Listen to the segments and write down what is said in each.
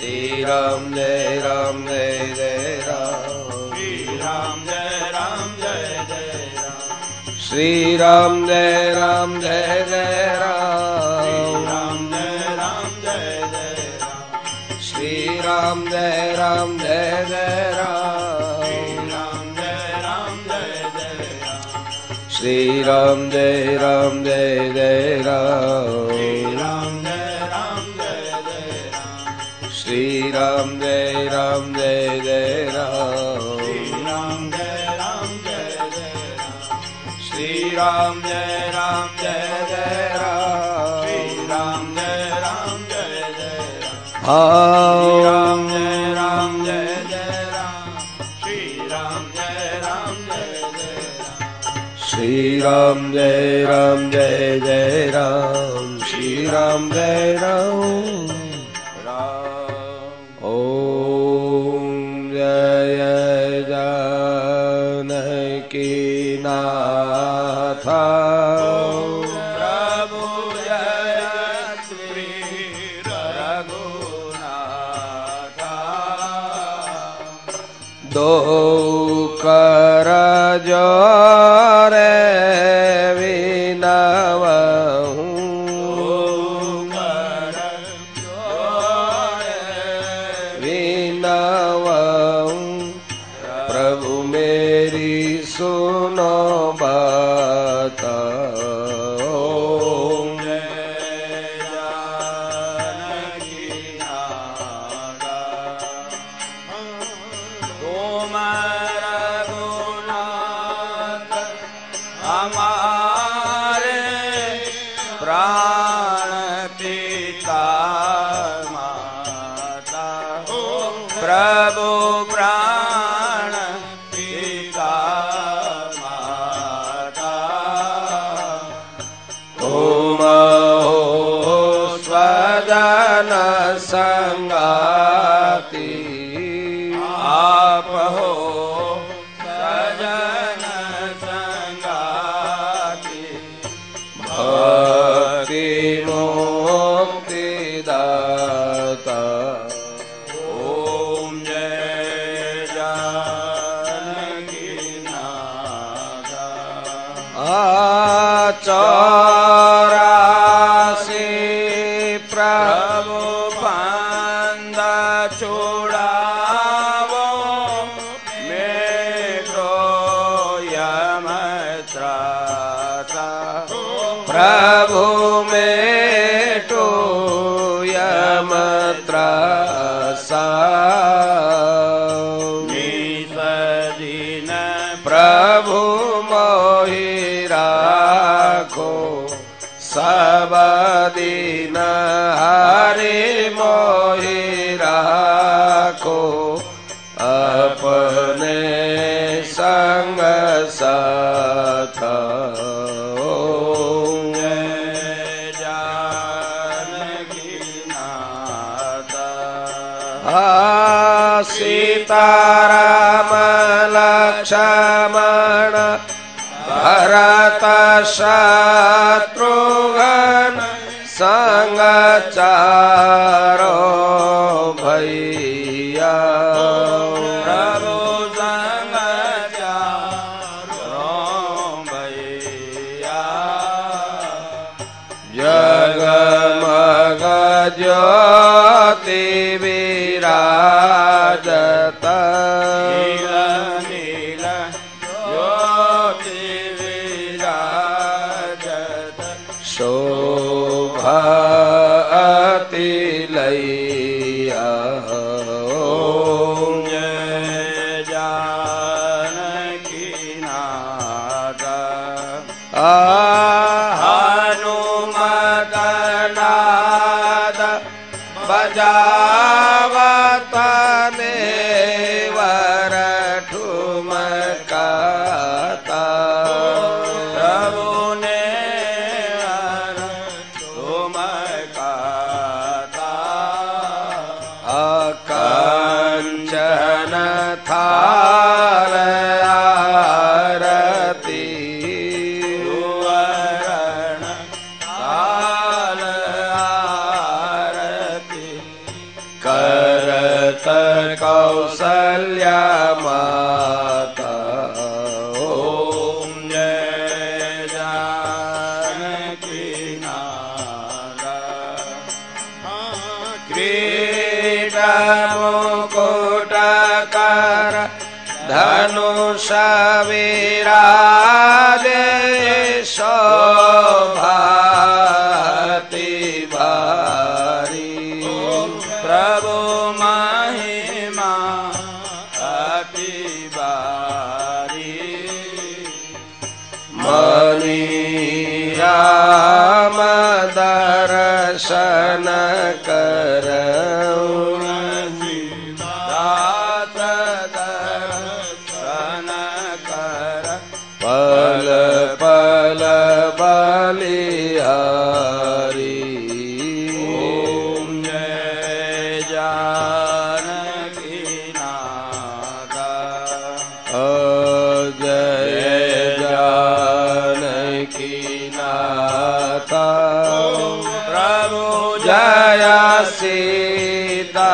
श्री राम जय राम जय जय राम। श्री राम जय राम जय जय राम। श्री राम जय राम जय जय राम। राम जय राम जय जय राम। श्री राम जय राम जय जय राम। राम जय राम जय जय राम। श्री राम जय राम जय जय राम। श्री राम जय राम जय जय राम। श्री राम जय राम जय जय राम। श्री राम जय राम जय जय राम। राम जय राम जय जय राम। श्री राम जय राम जय जय राम। श्री राम जय राम जय जय राम। श्री राम जय राम। ओम जय जानकी नाथ। प्रभु जय श्री रघुनाथ। दो कर जोरे विनवहूँ। प्रभु मेरी सुनो बात। ओम जय जानकी नाथ। तुम रघुनाथ हमारे प्राण पिता माता। प्रभु प्राण पिता माता। तुम हो स्वजन संगाति। आप हो सजन संगाति। भक्ति मुक्ति दाता। ओम जय जानकी नाथ। 84 प्रभु पंद छुड़ावो मेटो यम त्राता। प्रभु मेटो यम त्रासा। निसदीन प्रभु मोहि राखो सब दिन। हरि मोहि राखो अपने संग साथ। ओम जय जानकी नाथ। सीताराम लक्ष्मण भरत शत्रुघ्न संग चारो भैया। प्रभु संग चारो भैया। जगमग ज्योति विराजत। नील नील ज्योति विराजत। शोभा अतिलय्या। ओम जय जानकी नाथ। हनुमत नाद बजावत नेवर ठुमकाता। प्रभु नेवर ठुमकाता। कंचन थाल आरती। सुवर्ण थाल आरती। कर भरत कौसल्या माता। ओम जय जानकी नादा। क्रीडा मुकुट कर धनुष विराजे शोभाति भारी। प्रभु महिमा अति भारी। मणि राम दर्शन करऊँ पल पल बलिहारी। ओम जय जानकी नादा। जय जानकी नाथा। प्रभु जय सीता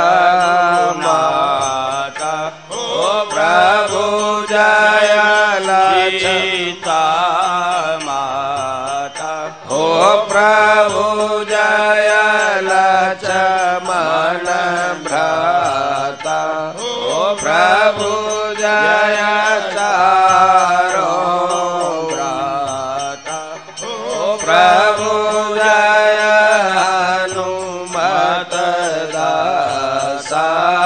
माता। ओ प्रभु जय सीता माता। ओ प्रभु जय लक्ष्मण भ्राता। ओ प्रभु जय चारो भ्राता। ओ प्रभु जय हनुमत दासा।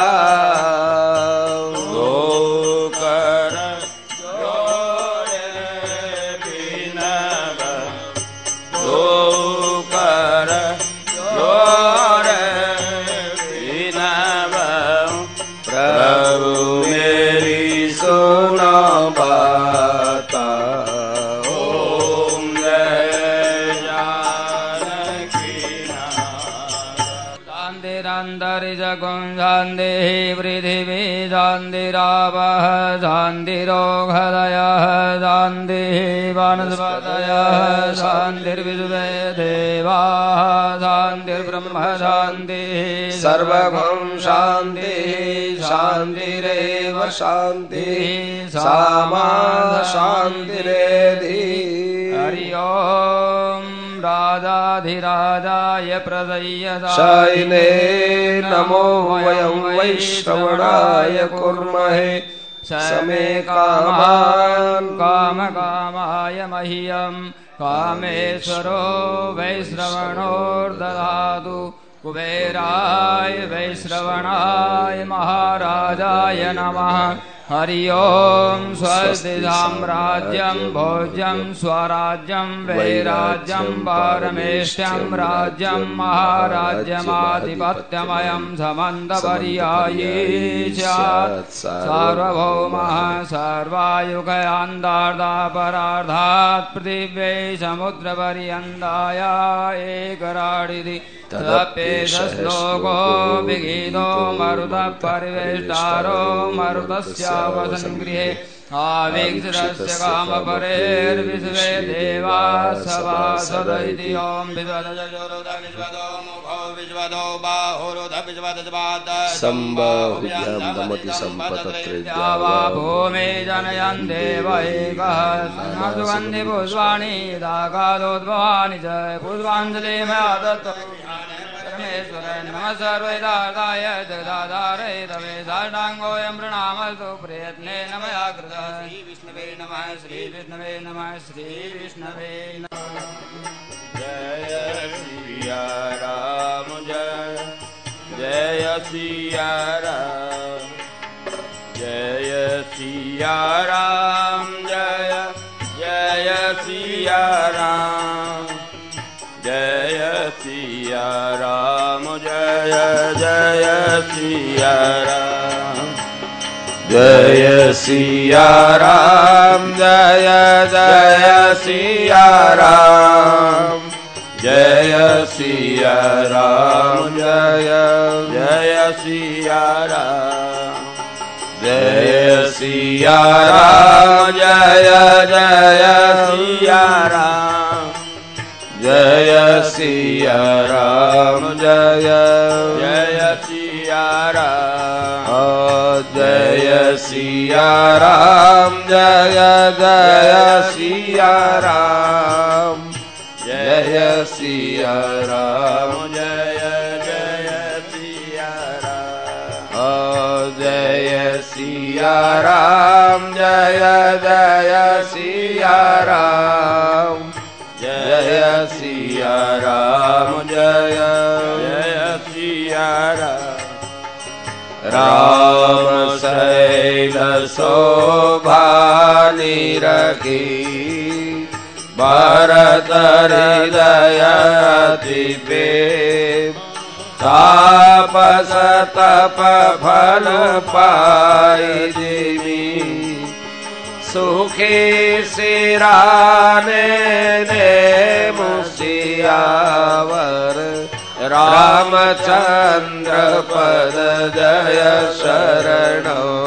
शान्ति पृथिवी शान्तिरापः शान्तिरोगहदयः शान्तिः वनस्पतयः शान्तिर्विश्वे देवाः शान्तिर्ब्रह्म शान्तिः सर्वगं शान्तिः शान्तिरेव शान्तिः सामा शान्तिरेधि। हरि ओम् राजाधिराजाय शयने नमो वयं वैश्रवणाय कुर्महे समे कामान् कामकामाय मह्यं कामेश्वरो वैश्रवणोर्दधातु कुबेराय वैश्रवणाय महाराजाय नमः। हरि ओम स्वस्ति साम्राज्यं भोज्यं स्वराज्यं वैराज्यं पारमेष्ट्यं राज्यं महाराज्यमाधिपत्यमयं समन्तपर्यायी स्यात्। सार्वभौमः सर्वायुगयान्तार्धापरार्धात् पृथिव्यै समुद्रपर्यन्ताय एकराडिति तदप्येतश्लोको विगीतो मरुतः परिवेष्टारो मरुतस्यावसङ्गृहे आवीक्षितस्य कामपरेर्विश्वे देवाः सभासद इति ॐ विश्वदो मुखो विश्वदो बाहुरुध विश्वदस्वादः सम्बाहुभ्यां सम्पतत्रेद्या वा भूमे जनयन् देव एकः सुगन्धि पुष्पाणि दाकादोद्भवानि च पुष्पाञ्जलिमया दत्तो परमेश्वर नमः सर्वैदार्ताय जगदाधारे तवे साष्टाङ्गोऽयं प्रणामस्तु प्रयत्नेन मया कृतः। श्रीविष्णवे नमः श्रीविष्णवे नमः श्रीविष्णवे नमः। जय सिया राम जय जय सिया राम जय सिया राम जय जय सिया राम जय सिया राम जय जय सिया राम जय सिया राम जय जय सिया राम जय सिया राम जय जय सिया राम जय सिया राम जय जय सिया राम जय सिया राम जय जय सिया सिया राम जय सिया राम जय जय सिया राम जय सिया राम जय जय सिया राम जय सिया राम जय जय सिया राम जय सिया राम जय जय सिया राम राम शैल शोभा निरखी भरत हृदय दिपे तापस तप फल पाई दिवी सुखी सिराने दे मुसियावर रामचंद्र पद जय शरण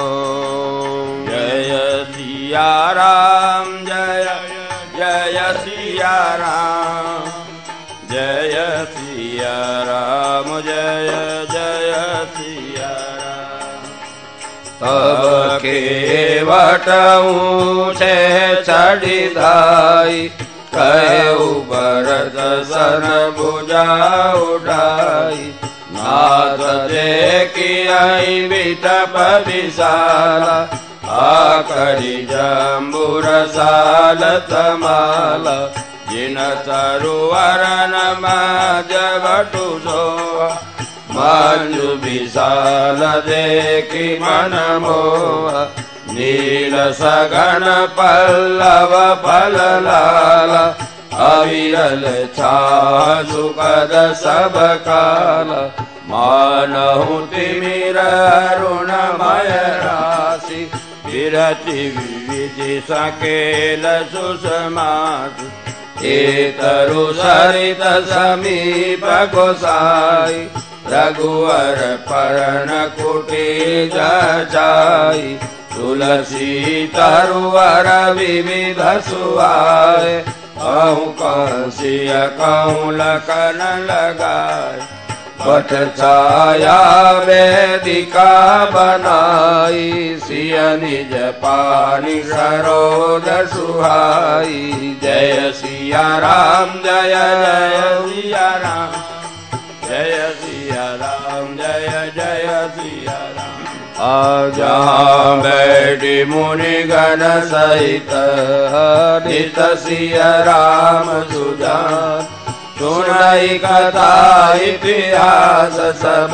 जय सिया राम जय जय सिया राम जय सिया राम जय जय सिया राम तब केवट ऊँचे चढ़ी धाई कहु भरत सन भुजा उठाई नाथ देखी आई विटप विशाला आकड़ी जम्बुर साल तमाला जिन तरुवरन जगटु सोहा मंजु विशाल देखी मन मोहा नील सगन पल्लव फल लाला अविरल छा सुखद सब काल मानहु तिमिर अरुणमय राशि विरति विविधि सकेल सुषमासु एतरु सरित समीप गोसाई रघुवर पर्ण कुटी जाई तुलसी तरुवर विविध सुहाए कहूँ कंसिय कहूँ लखन लगाए पट छाया वेदिका बनाई सिय निज पानी सरोज सुहाई जय सिया राम जय जय सिया राम जय सिया राम जय जय सिया राम जहाँ बैठी मुनि गण सहित हरित सिया राम सुजान सुनाई कथा इतिहास सब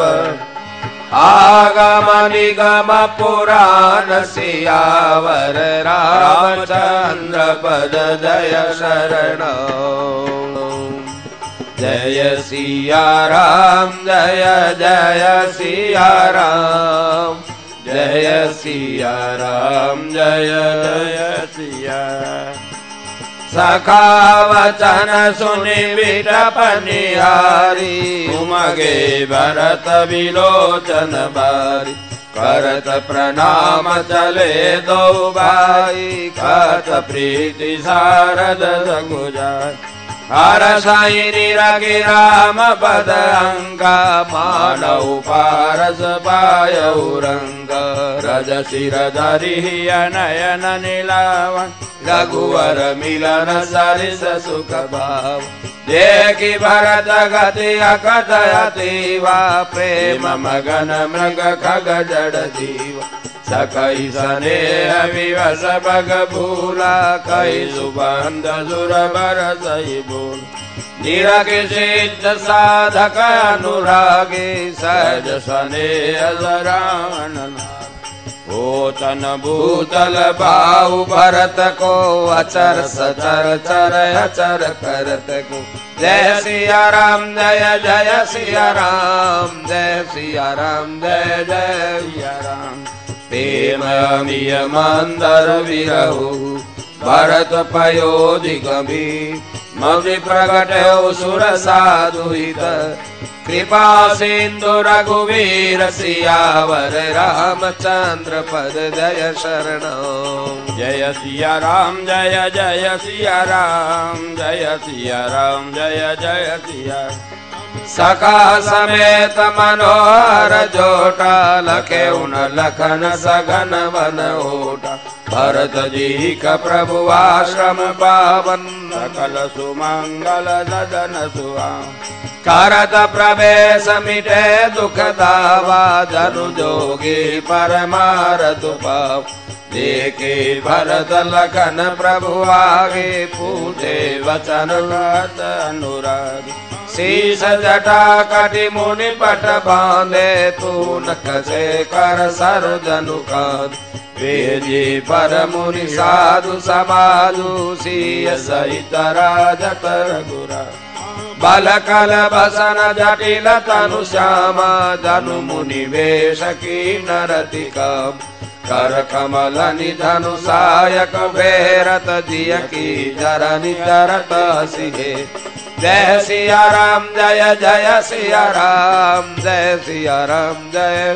आगम निगम पुराण सियावर रामचंद्र पद जय शरण जय सिया राम जय जय सिया राम जय सिया राम जय जय सिया सखा वचन सुनि विटप निहारी उमगे भरत विलोचन बारी करत प्रणाम चले दो भाई कत प्रीति सारद सगुजाय हर साई निरखि राम पद अंगा मानव पारस पायउ रंग रज सिर धरि नयन नीलावन रघुवर मिलन सरिस सुख भाव देखि भरत गति अकथ अतीवा प्रेम मगन मृग खग जड़ जीवा सकई स्नेह विवश बग भूला कई सुबंध सुर बरसई बोल निरखि सिद्ध साधक अनुरागे सहज स्नेह रावण ओतन भूतल भाव भरत को अचर सचर चर अचर करत को जय सिया राम जय जय सिया राम जय सिया राम जय जय सिया राम प्रेम अमिय मंदर विरहु भरत पयोधि गंभीर मौनि प्रगट सुर साधु हित कृपा सिंधु रघुवीर सियावर रामचंद्र पद जय शरण जय सिया राम जय जय सिया राम जय सिया राम जय जय सिया सखा समेत मनोहर जोटा लखे उन लखन सघन वन ओटा भरत जी का प्रभु आश्रम पावन सकल सुमंगल सदन सुहा करत प्रवेश मिटे दुख दावा जनु जोगी परमारथ पाव देखे भरत लखन प्रभु आगे पूछे वचन अनुराग शीश जटा कटि मुनि पट बांधे तू नकसे कर सर जनु कांध वेजी पर मुनि साधु समाधु सिय सहित राजत रघुरा बल कल बसन जटिल तनु श्यामा जनु मुनि वेश की नरति काम कर कमल निधनु सायक भेरत जिय की जरनि जरत सिहे जय सिया राम जय जय सिया राम जय सिया राम जय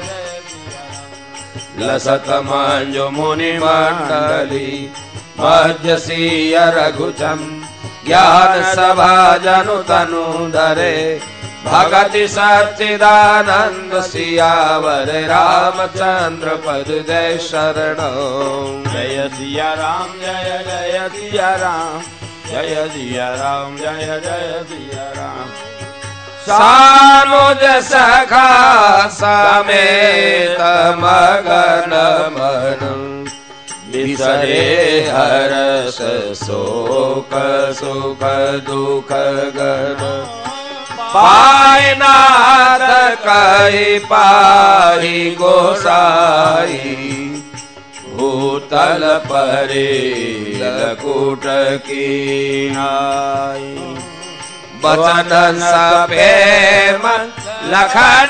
लसत मांजो मुनि मंडली मध्य सिया रघुचम ज्ञान सभा जनु तनु धरे भगति सच्चिदानंद सियावर रामचंद्र पद जय शरण जय सिया राम जय जय सिया राम जय सिया राम जय जय सिया राम सानुज सखा समेत मगन मन बिसरे हरस शोक सुख दुख गन पाय नाथ कहि पाहि गोसाई भूतल परे लकुट की नाई बचन सप्रेम लखन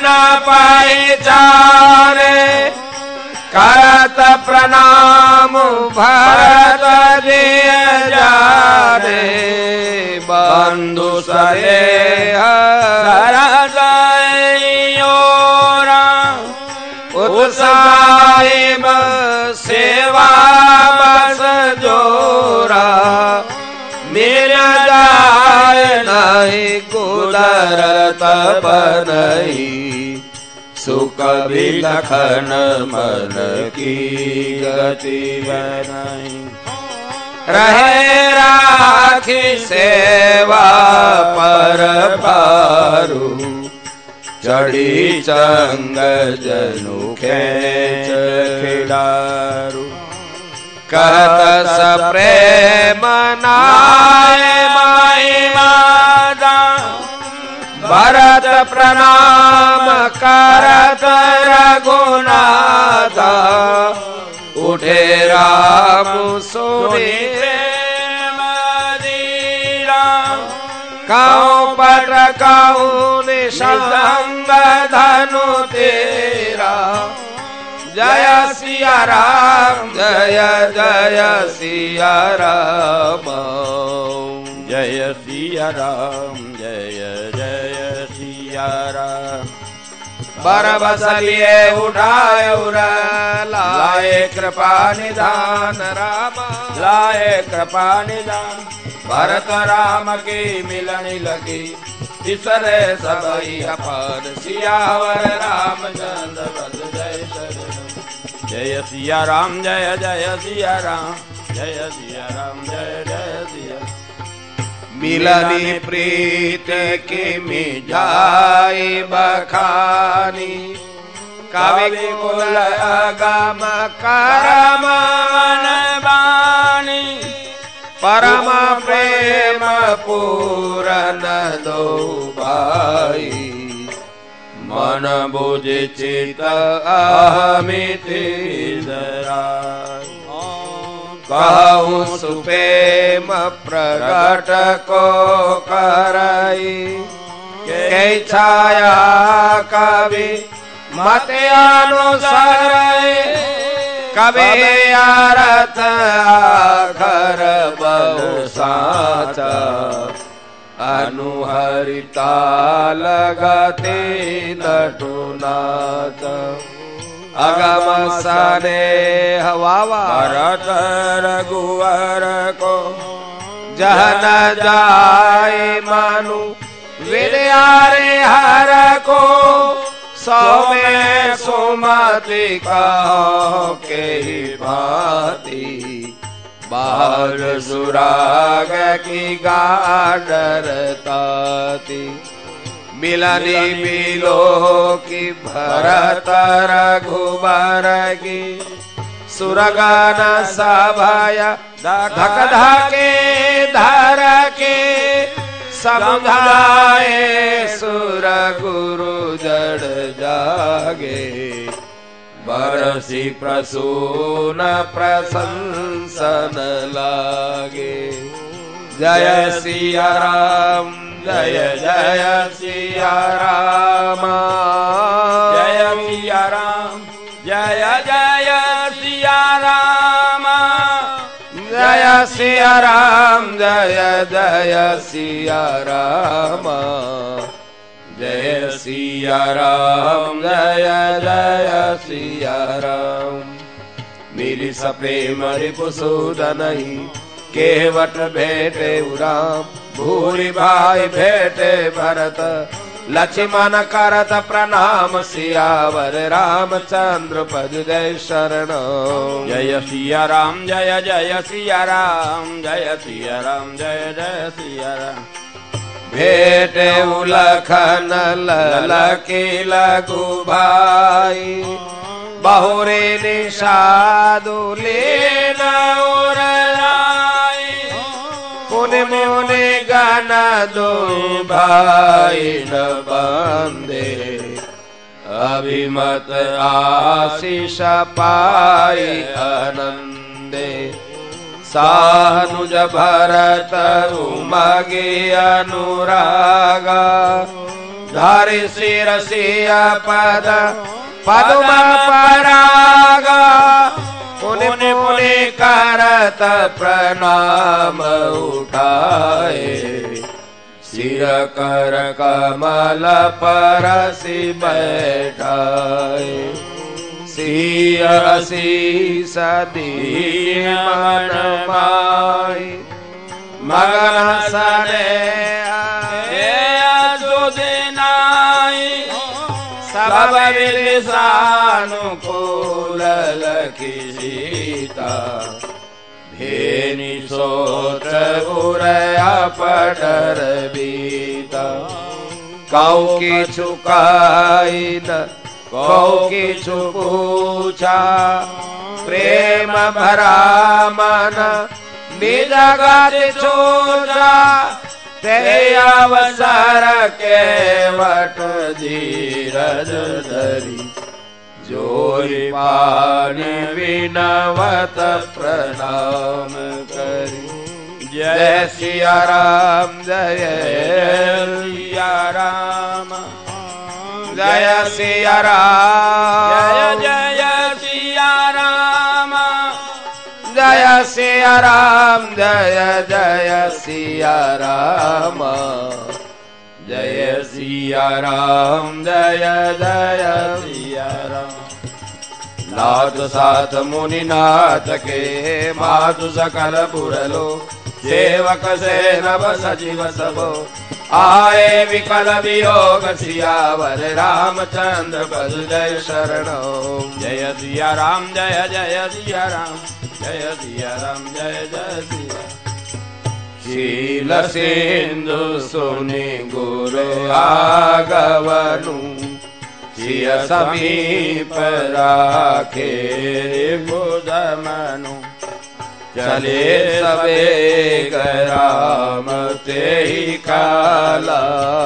पहचाने करत प्रणाम भरत दिय जाने बंधु सदेह उत्साहिब सेवा बस जोरा मेरा जाय नहीं कुदरत बनई सुख विलखन मन की गति बनई रहे राखी सेवा पर पारू चढ़ी चंग जनु खेच खिलारू कहत सप्रेम नाय महिमा भरत प्रणाम करत रघुनाथा उठे राम सुनी काऊ पट काऊ निसंग धनु तेरा जय सिया राम जय जय सिया राम जय सिया राम जय जय सिया राम बरबसलिए उठाए उरा लाए कृपा निधान राम लाए कृपा निधान भरत राम की मिलनी लगी तीसरे सबई अपार सियावर रामचंद्र पद जय शरण जय सिया राम जय जय सिया राम जय सिया राम जय जय सिया मिलनी प्रीत की मिजाई बखानी कवि कुल अगम करम बानी परम प्रेम पूरन दो भाई मन बुझ चित अहमिति जराई कहूँ सुप्रेम प्रगट को करई के छाया कवि मत अनुसरई कभी आरत आखर बहु साचा अनुहरिता लगते नटुनाच अगम सने हवावा भरत रघुवर को जहन जाय मानु विद्यारे हर को सौ में सुमति कहो के ही भांति बाल सुराग की गाडरताती मिलनी मिलो की भरत रघुबर की सुरगान सभाया धक धके धर के समुदाय सुर गुरु जड़ जागे बरसी प्रसून प्रशंसन लागे जय सिया राम जय जय सिया राम जय सिया राम जय जय सिया राम जय सिया राम जय जय सिया राम जय सिया राम जय जय सिया राम मिली सप्रेम रिपुसूदन केवट भेटे राम भूरि भाई भेटे भरत लक्ष्मण करत प्रणाम सियावर रामचंद्र पद जय शरण जय सिया राम जय जय सिया राम जय सिया राम जय जय सिया राम भेटे उलखन ललकी लघु भाई बहुरे निषादु लेन मुनि मुनि गण दो भाई न बंदे अभिमत आशीष पाई आनंदे सानुज भरत उमगे अनुरागा धारि सिर सिया पद पद्म परागा मुनि मुनि करत प्रणाम उठाए सिर कर कमल परसि बैठाए सिया शीस दीन मन माई मगन सने सब सानुकूल लखी सीता भेनि सोत्र उरया पडर बीता कौ किछु काई न कौ किछु पूछा प्रेम भरा मन निज गति छोड़ा ते अवसर के वट धीरज धरी जोरी पानी विनवत प्रणाम करी जय सिया राम जय सिया राम जय सिया राम जय जय सिया राम जय सिया राम जय जय सिया राम जय सिया राम जय जय सिया राम नाथ साथ मुनि नाथ के मातु सकल बुरलो सेवक से नभ सजीव सबो आए विकल वियोग सियावर रामचंद्र पद जय शरण जय सिया राम जय जय सिया राम जय सिया राम जय जय सिया शील सिंधु सुनि गुरु आगवनु सिय समीप राखे बुध मनु चले सबे राम ते ही काला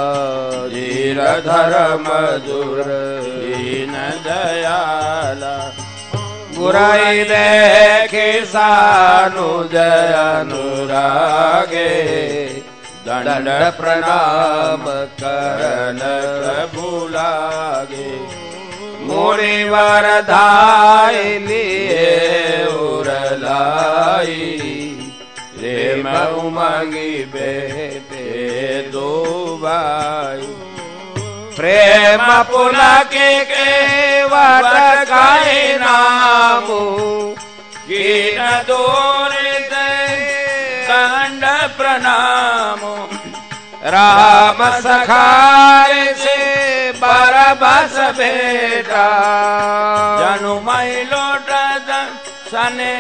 धीर धर्म मधुर दीन दयाला बुराई देखे सानु जय अनुरागे दंड प्रणाम करन प्रभु लागे मुनिवर धाय लिए उरलाई प्रेम उमंगी बेटे दो भाई प्रेम पुलके के वटकाए नामु कीन दूर दंड प्रणाम राम सखारे से बरबस बेटा जनु मई लोटत सने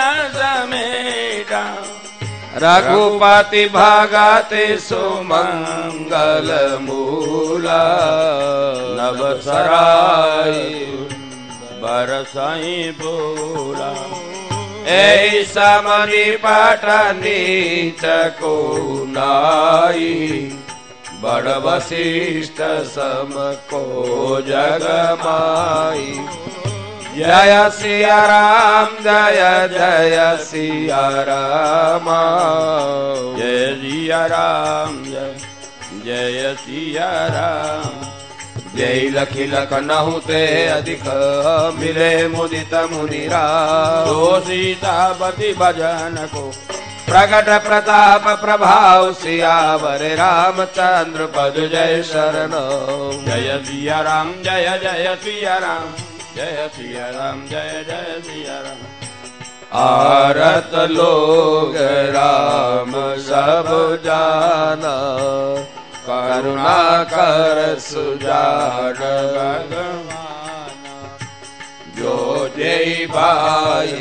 समेटा रघुपति भगति सुमंगल मूला नव सराय बरसाई बोला ऐसा मणि पटनी चको नाई बड़ वशिष्ठ सम को जग माई जय सिया राम जय जय सिया राम जय सिया राम जय जय सिया राम जय लखी लखनऊ ते अधिक मिले मुदित मुनिराम तो सीतापति भजन को प्रकट प्रताप प्रभाव सियावर रामचंद्र पद जय शरण जय सिया राम जय जय सिया राम जय सिया राम जय जय सिया राम आरत लोग राम सब जाना करुणा कर सुजान भगवान जो जय भाई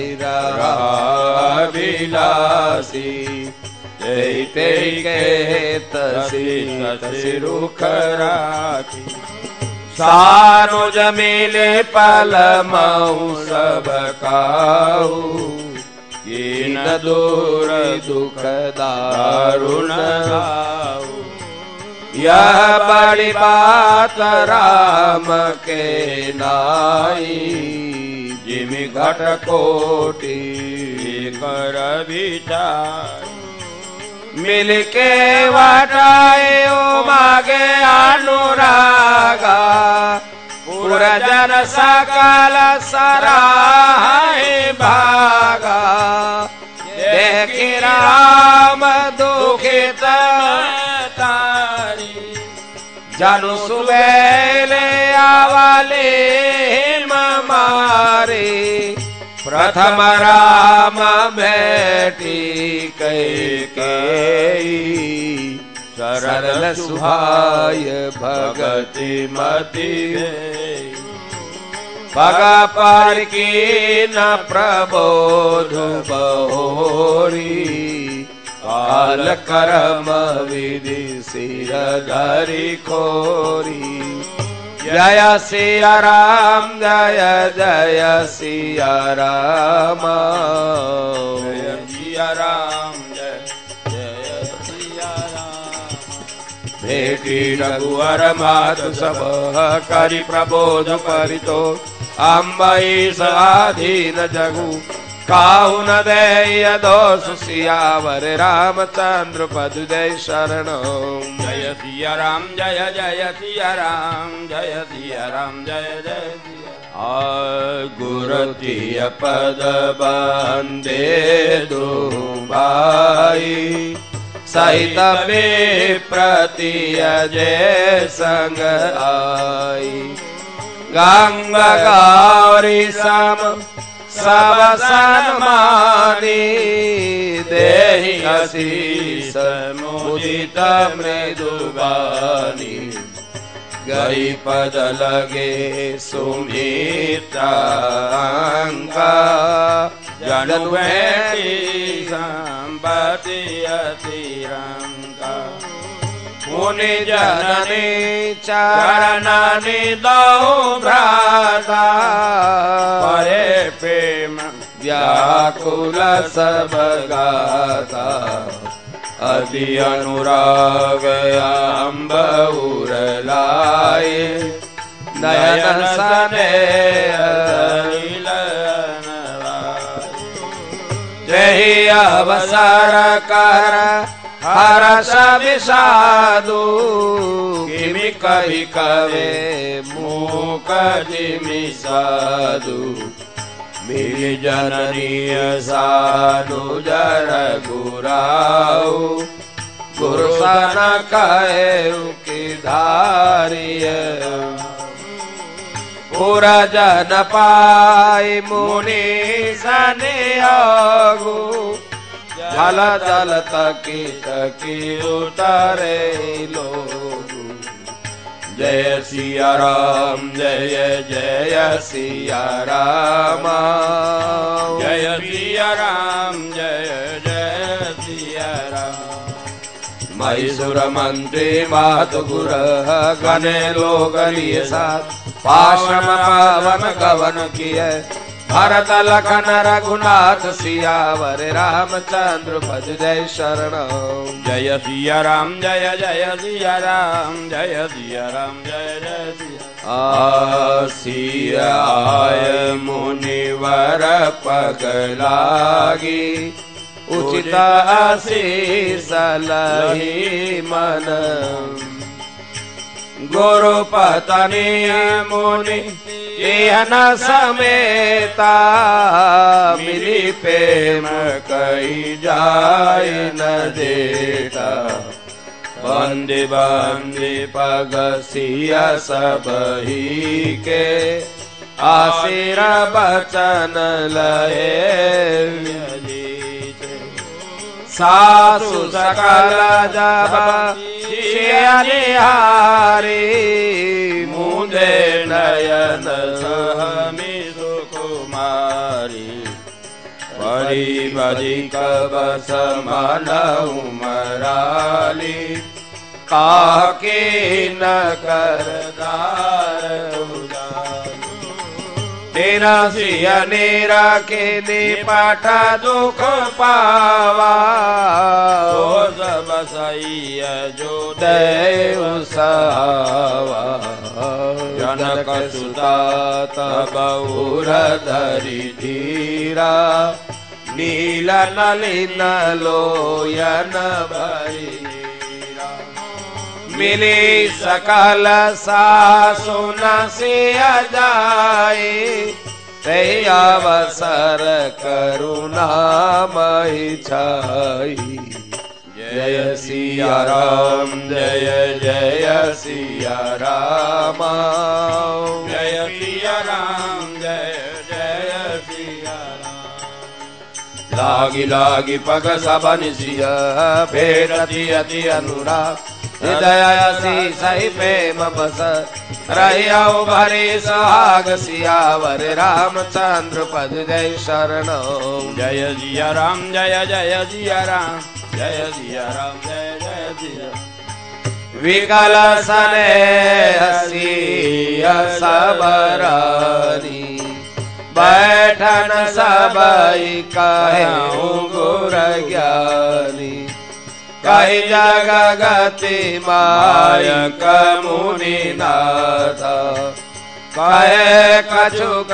राविलासी जय ते के तसी तसी रुख राखी सानो जमीले पल मऊ सब काऊ कीन दूर दुख दारुण गाऊ यह बड़ी बात राम के नाई जिमि घट कोटि कर विचार मिल के वटाए ओ मागे अनुरागा पुरजन सकल सराहे भागा देखी राम दुखित तारी जानु सुबेले आवले मारे प्रथम राम भेटी कैकेयी सरल सुहाय भगति मति भगा पर की न प्रबोध बहोरी काल कर्म विधि सिर धरि खोरी जय सिया राम जय जय सिया राम जय सिया राम जय जय सिया राम भेटी रघुवर मातु सब करि प्रबोध परितो अम्बई स्वाधीन जगु काहु न देय दोष सियावर रामचंद्र पद जय शरण जय सिया राम जय जय सिया राम जय सिया राम जय जय सिया गुरुतिय पद बंदे दो भाई सहित में प्रतिय जय संग आई गंगा गौरी सम सब सन्मानी देहि आशीष मुदित मृदुबानी गई पद लगे सुमित्रांका जनु भेटी संपत्ति अतिरंका मुनि जननी चरणनि दो भ्राता परे प्रेम व्याकुल सब गाता अति अनुराग अम्बउर लाए नयन सने जहि अवसर कर हरष विषादु किमि कवि कवे मूक जिमि साधु मिलि जननी सानुजर गुराऊ गुरु सन कहेउ की धारिय पूरा जन पाई मुनि सनियोगु जल जल तकी तकी उतारे लोग। जय सिया राम जय जय सिया राम जय सिया राम जय जय सिया राम। मैसूर मंत्री मातु गुर गणे लोग लिए साथ पावन पावन गवन किए भरत लखन रघुनाथ सियावर रामचंद्र भज जय शरण। जय सिया राम जय जय सिया राम जय सिया राम जय जय सिया। सियाय मुनिवर पग लागी उचित आशीष लहि मन। गुरु पत्नी मुनि एहन समेता मिली प्रेम कई जाय न देता। बंदे बंदे पग सिया सबही के आशीर बचन लहे। सासु सकल जब निहारी मुंदे नयन सहमी सुकुमारी। बड़ी बड़ी कब समान उमराली काके न करदार तेरा सिया नेरा के निपट दुख पावा। तो सब सही जो देव सहावा। जनक सुता तब उर धरि धीरा नील नलिन लोयन भरी। मिली सकल सासु न सिया जाए ते अवसर करुणामयि छाई। जय सिया राम जय जय सिया राम जय सिया राम जय जय सिया राम। लागी लागी पग सबन सिया भेटति अति अनुराग। हृदय सही प्रेम बस रहिया भरे सुहाग सियावर रामचंद्र पद जय शरण। जय सिया राम जय जय सिया राम जय सिया राम जय जय सिया। विकल स्नेह सिया सबरानी बैठन सबई कहूँ गुर ज्ञानी। कही जग गति मायक मुनि नाथा कहे कछुक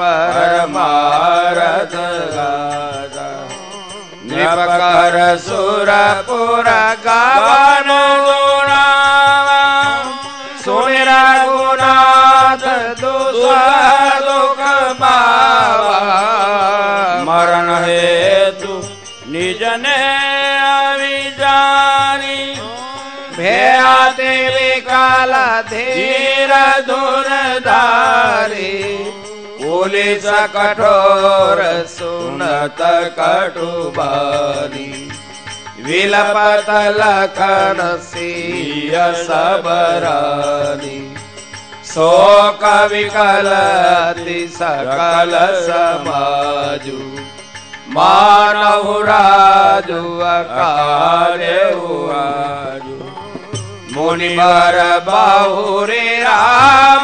परमारथ गाथा। नृपकर सुरपुर गावन गुणावा सुनि रघुनाथ दुसह दुख पावा। मरण हेतु निज ने भेयाते विकाल धीर धुरधारी। पुलिस कठोर सुनत कटुबानी विलपत लखन सिया सबरानी। शोक विकलति सकल समाजु मानहु राजु अकार्यु आजु। मुनिवर बाहुरे राम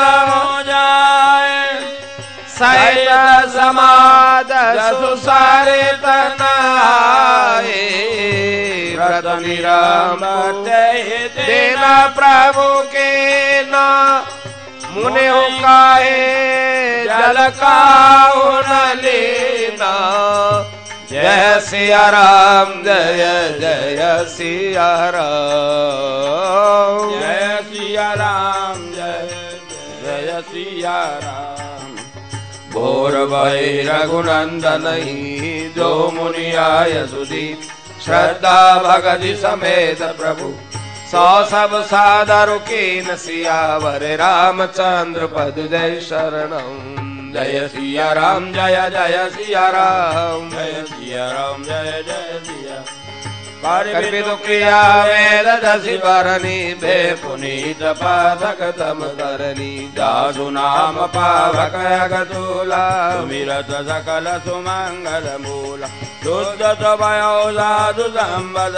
जाए सैत समाद सुसारित नाए। व्रत निराम देना प्रभु के ना मुनि काहे जल काहु न लेना। जय सिया राम जय जय सिया राम जय सिया राम जय जय सिया राम। भोर भय रघुनंदन जो मुनि आय सुधी श्रद्धा भगति समेत प्रभु सौ सब सादर कीन सियावर रामचंद्र पद जय शरणम। जय सिया राम जय जय सिया राम जय सिया राम जय जय सिया कर्पित क्रिया वेद दसी बरनी बे पुनीत पाठक तम करनी जासु नाम पावक अगतूला सुमिरत सकल सुमंगल मूला शुद्ध स्वयो साधु संवद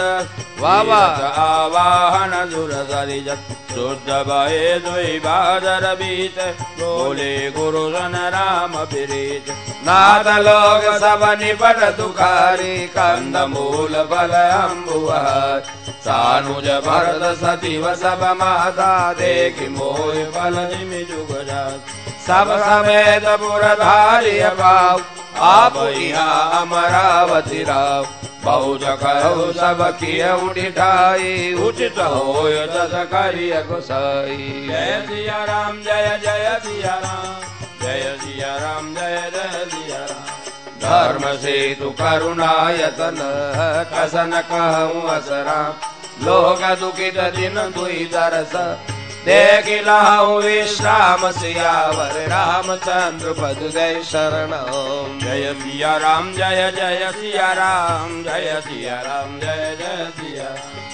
आवाहन दुर सरिजत शुद्ध भये दुई बादर बीत बोले गुरु सन राम प्रीत नाथ लोग सब निपट दुखारी कंद मूल फल अम्बुहार सानुज भरत सतीव सब माता देखि मोह फल जिमि जुग जात सब समेत पुरधारी पाव आप यहाँ अमरावती राव बहु जखौ सब किय उठाई उचित होय दस करिय गोसाई जय सिया राम जय जय सिया राम जय सिया राम जय जय सिया राम धर्म सेतु करुणायतन कसन कहूँ असरा लोग दुखित दिन दुई दरस देखि लाहु विश्राम सियावर रामचंद्र पद जय शरण जय सिया राम जय जय सिया राम जय सिया राम जय जय सिया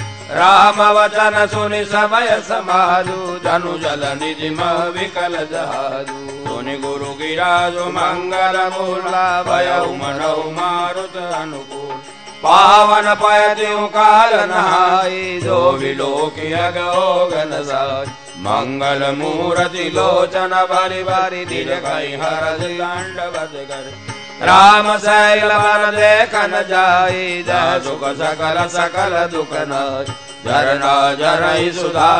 राम वचन सुनि समय समाधु धनु जल निधि मह विकल जहादु सुनि गुरु गिराजु मंगल मूला भयउ मनउ मारुत अनुकूल पावन पयतिउ काल नहाई जो विलोकि अगोगन साई मंगल मूर्ति लोचन भरि भरि दीर्घई हरष दंडवत कर राम शैल वन देखन जाई जय सुख सकल सकल दुख नाई झरना झरई सुधा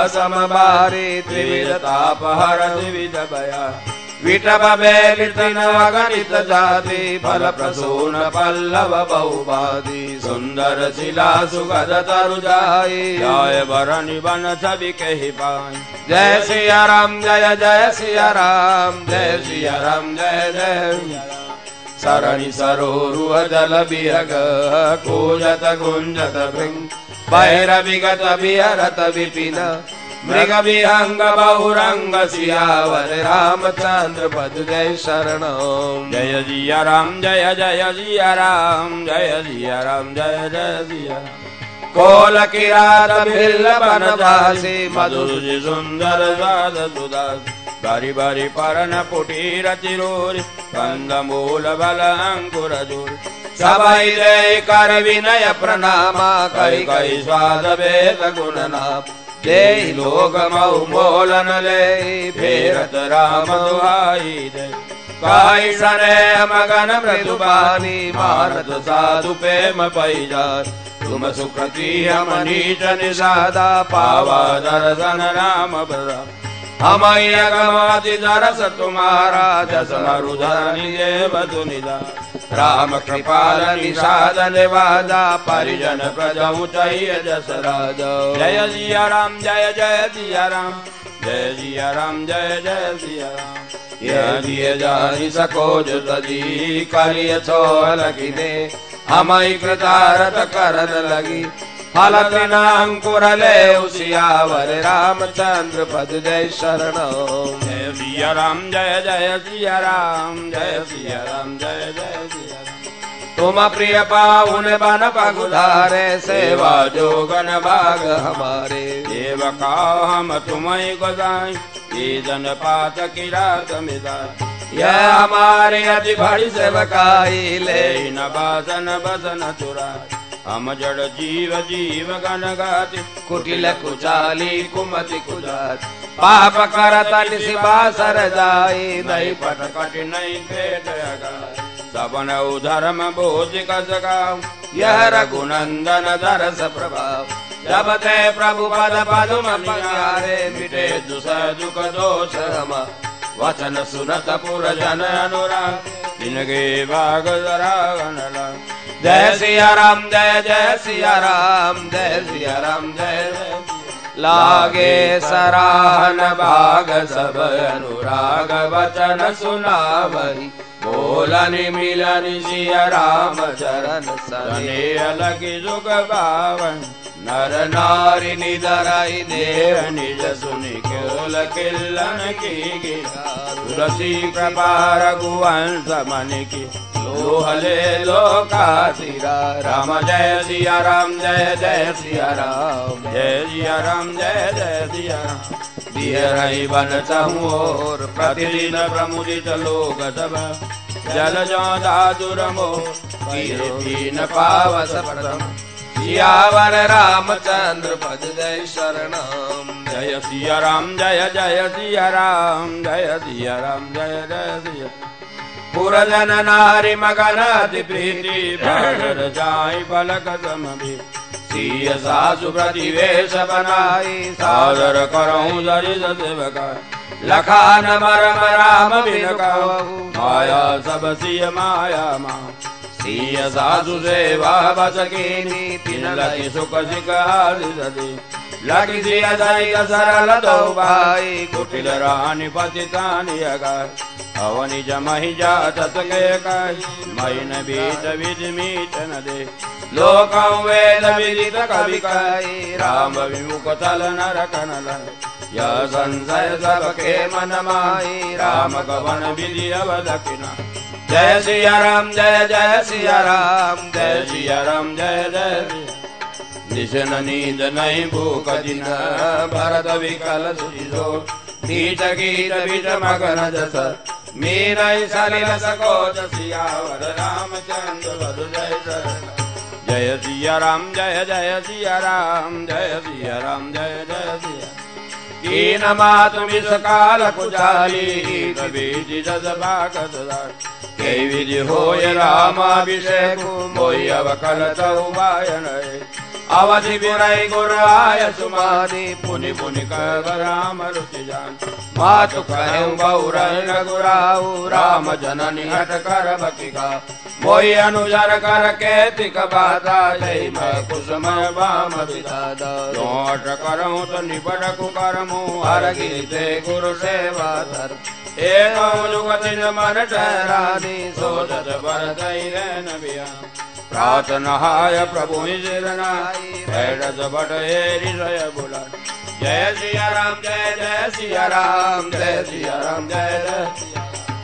समबारी त्रिविध ताप हर त्रिविध भया विटप बेलित नवगणित जाति फल प्रसून पल्लव बहुबादी सुंदर शिला सुगध तरु जाई जय बरनि बन छवि कहि पाई जय सिया राम जय जय सिया राम जय सिया राम जय जय सरणी सरोरुह जल बिहग कूजत गुंजत भृंग भैर विगत विहरत विपिन मृग विहंग बहुरंग सियावर रामचंद्र पद जय शरण जय सिया राम जय जय सिया राम जय सिया राम जय जय सिया कोल किरात भिल्ल बनवासी मधुर सुंदर स्वाद सुदास बारी बारी परन पुटीर चिरूरि कंद मूल बल अंकुर दूर सबै जय कर विनय प्रणामा कई कई स्वाद वेद गुण नाम देहि लोक मऊ मोलन ले फेरत राम दुहाई दे काई सने मगन मृदुबानी मानत साधु प्रेम पैजान तुम सुकृति हम नीच निषादा पावा दर्शन राम बरा हम अगमादि दरस तुम्हारा जस मरुधनि देव दुनिदा राम कृपाल निषाद निवादा परिजन प्रजहु चहिय जस राजा जय सिया राम जय जय सिया राम जय सिया राम जय जय सिया राम यह दिए जानि सको जो तजी करिय छोल लगिने हमई कृतारत करन लगी फलत न अंकुर ले उसियावर रामचंद्र पद जय शरण जय सिया राम जय जय सिया राम जय सिया राम जय जय सिया राम तुम प्रिय पाहुन बन पगुधारे सेवा जोगन भाग हमारे सेवका हम तुम्हें गोसाई ये जन पात की रात मिदाई यह हमारे अति बड़ी सेवकाई ले न बासन बसन चुराई हम जड़ जीव जीव गण गाति कुटिल कुचाली कुमति कुजात पाप करत निसिबासर जाई नहीं पट कठिन पेट अगाई सबन धर्म बोध कस गाँव यह रघुनंदन दरस प्रभाव जब ते प्रभु पद पदुम प्यारे मिटे दुस दुख दोष हमा वचन सुनत पुर जन अनुराग जिनके भाग दरागन जय सिया राम जय जय सिया राम जय सिया राम जय लागे सराहन भाग सब अनुराग वचन सुनावहि बोलनि मिलनि सिया राम चरण सने लगी सुख पावन नर नारी निधराई देव निज सुनि केवल किल्लन की तुलसी कृपा रघुवंश मनि की लोहले लोकातिरा राम जय सिया राम जय जय सिया राम जय सिया राम जय जय सिया राम बिहरई बन चहुओर प्रतिदिन प्रमुदित लोक सब जल जो दादुर मोह कीर्तिन पावस प्रथम सियावर रामचंद्र पद जय शरणम जय सिया राम जय जय सिया राम जय सिया राम जय जय सिया पुरजन नारी मगन अति प्रीति भर जाय पलक समभि सिय सासु प्रतिवेश बनाई सादर करऊं दरिद सेवका लखान मरम राम बिन कहु माया सब सिय माया मा सिय सासु सेवा बस कीनी तिन लगी सुख शिकारी दे लगी सिय दई सरल दो भाई कुटिल रानी पतितानि अगार अवनि जमहि जात सके कहि मैन बीत विधि मीट न दे लोकं वेद विदित कवि कहि राम विमुख तल नर कनल यह संशय सबके मन माही राम कवन विधि अवदकिना जय सिया राम जय जय सिया राम जय सिया राम जय जय निशन नींद नहीं भूख दिन भरत विकल सुजितो नीच गीत बीच मगन जस मीनई सलिल सकोच सियावर रामचंद्र वधु जय शरण जय सिया राम जय जय सिया राम जय सिया राम जय जय सिया दीन मातु विषकाल कुचाली बीज जस भागत कई विधि होय रामाभिषेक मोय अवकल चौबायन अवधि विरय गुर आय सुमानी पुनि पुनि कर राम रुचि जान मातु कहूँ बहु रघुराऊ राम जननी हट कर बकिका मोहि अनुजर कर केतिक बाधा जय मैं कुसुमय वाम विदादा लौट करऊं तो निपट कुकरमु हर गीते गुरु सेवा धर एक जुगतिन मन ठहरानी सोचत बरतई रहन बियान प्रातनहाय प्रभु शिरनाई बैठत बट हृदय बुला जय सिया राम जय जय सिया राम जय सिया राम जय जय सिया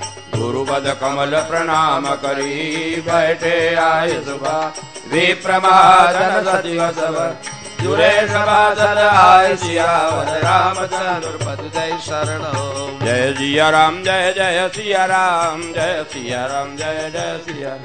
गुरुपद कमल प्रणाम करी बैठे आय सुबह विप्रमादन सचिव सब जुरे सभासद आय सियावर रामचंद्र पद जय शरणम जय सिया राम जय जय सिया राम जय सिया राम जय जय सिया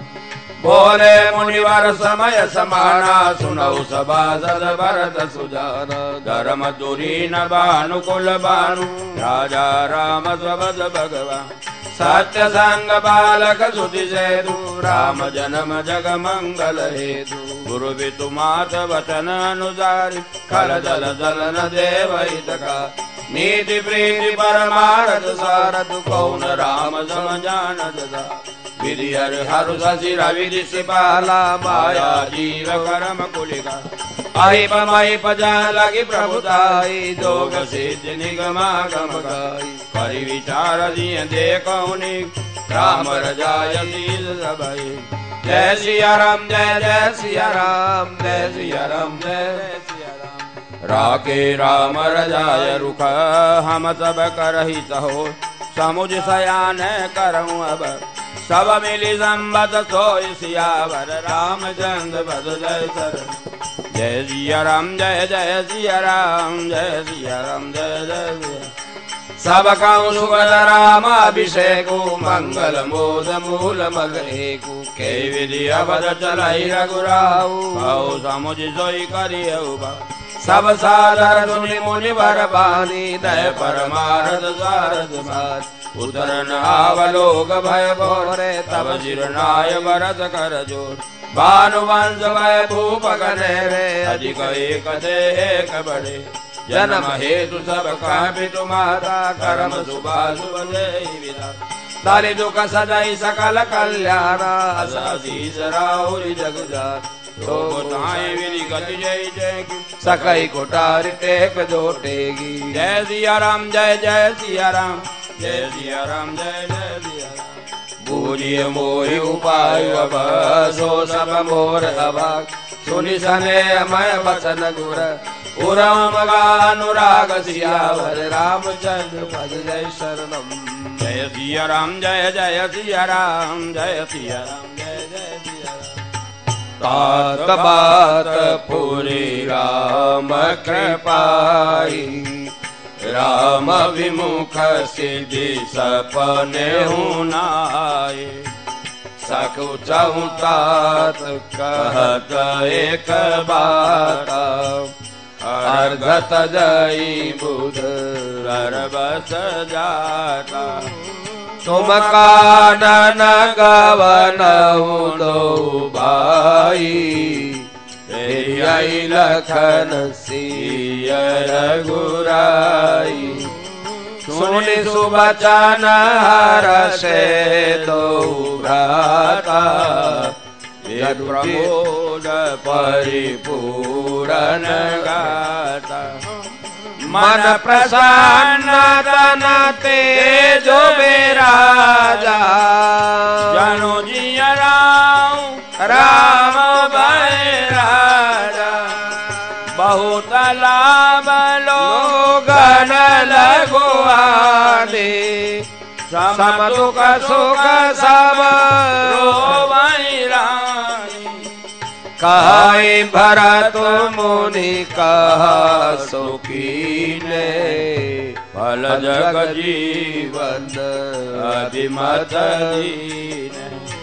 बोले मुनिवर समय समाना सुनौ सभासद भरत सुजाना धर्म दूरी न भानुकुल भानु राजा राम सबद भगवान सत्य संग बालक सुधि सेतु राम जन्म जग मंगल हेतु गुरु वितु मात वचन अनुसारी खल जल दलन देव हितका नीति प्रीति परमारथ सारथ कौन राम सम जानत सा विधि हरु शशि रवि ऋषिपाला माया जीव कर्म कुलिका अहिप महिप जहाँ लगी प्रभुताई जोग सिद्धि निगमागम गाई करि विचार दिए देखौनि राम रजाय शील सबई जय सिया राम जय जय सिया राम जय सिया राम जय सिया राम राके राम रजाय रुख हम सब करहि सहो समुझ सयान करऊं अब सब मिली संबत सोई सियावर रामचंद्र पद जय शरण जय सिया राम जय जय सिया राम जय सिया राम जय जय सिया सब कहूँ सुगत राम अभिषेकु मंगल मोद मूल मगेकु के विधि अवध चलाई रघुराऊ आओ समुझ सोई करियऊ सब सादर सुनि मुनि वर बानी दय परमारथ सारथ साथ उतरन आवलोक भय बोरे तब जिरनाय भरत कर जोर भानुवंश भय भूप गनेरे अधिक एक देह बड़े जन्म हेतु सब कापितु माता कर्म शुभाशुभ विदा तारि दुख सजाई सकल कल्याण असाशीष राहुल जग जात विधि गति जय जय सकई कोटारी टेक जोटेगी जय सिया राम जय जय सिया राम जय सिया राम जय जय सिया राम बूझिए मोहि उपाय अब सो सब मोर अभाग सुनि स्नेहमय वचन गुर उरम गानुराग सियावर रामचंद्र भज जय शरणम। जय सिया राम जय जय सिया राम जय सिया राम जय जय सिया राम। तात बात पूरी राम कृपाई राम विमुख सिद्धि सपने हुनाए सकुचहु तात कहत एक बात अर्घत जई बुध बस जाता तुम कानन गवनहु दो भाई तेरी लखन सिय रघुराई सुनि सुबचन हर्षे दो भ्राता प्रमोद परिपूरन गाता मन प्रसन्न तन तेजो बेराजा जनु जिया राम राम भय राजा बहुत लाभ लोगन लगुआने सम दुख सुख सब रोवई रानी कहाई भरत मुनि कहा सुखीने फल जग जीवन अधिमत दीन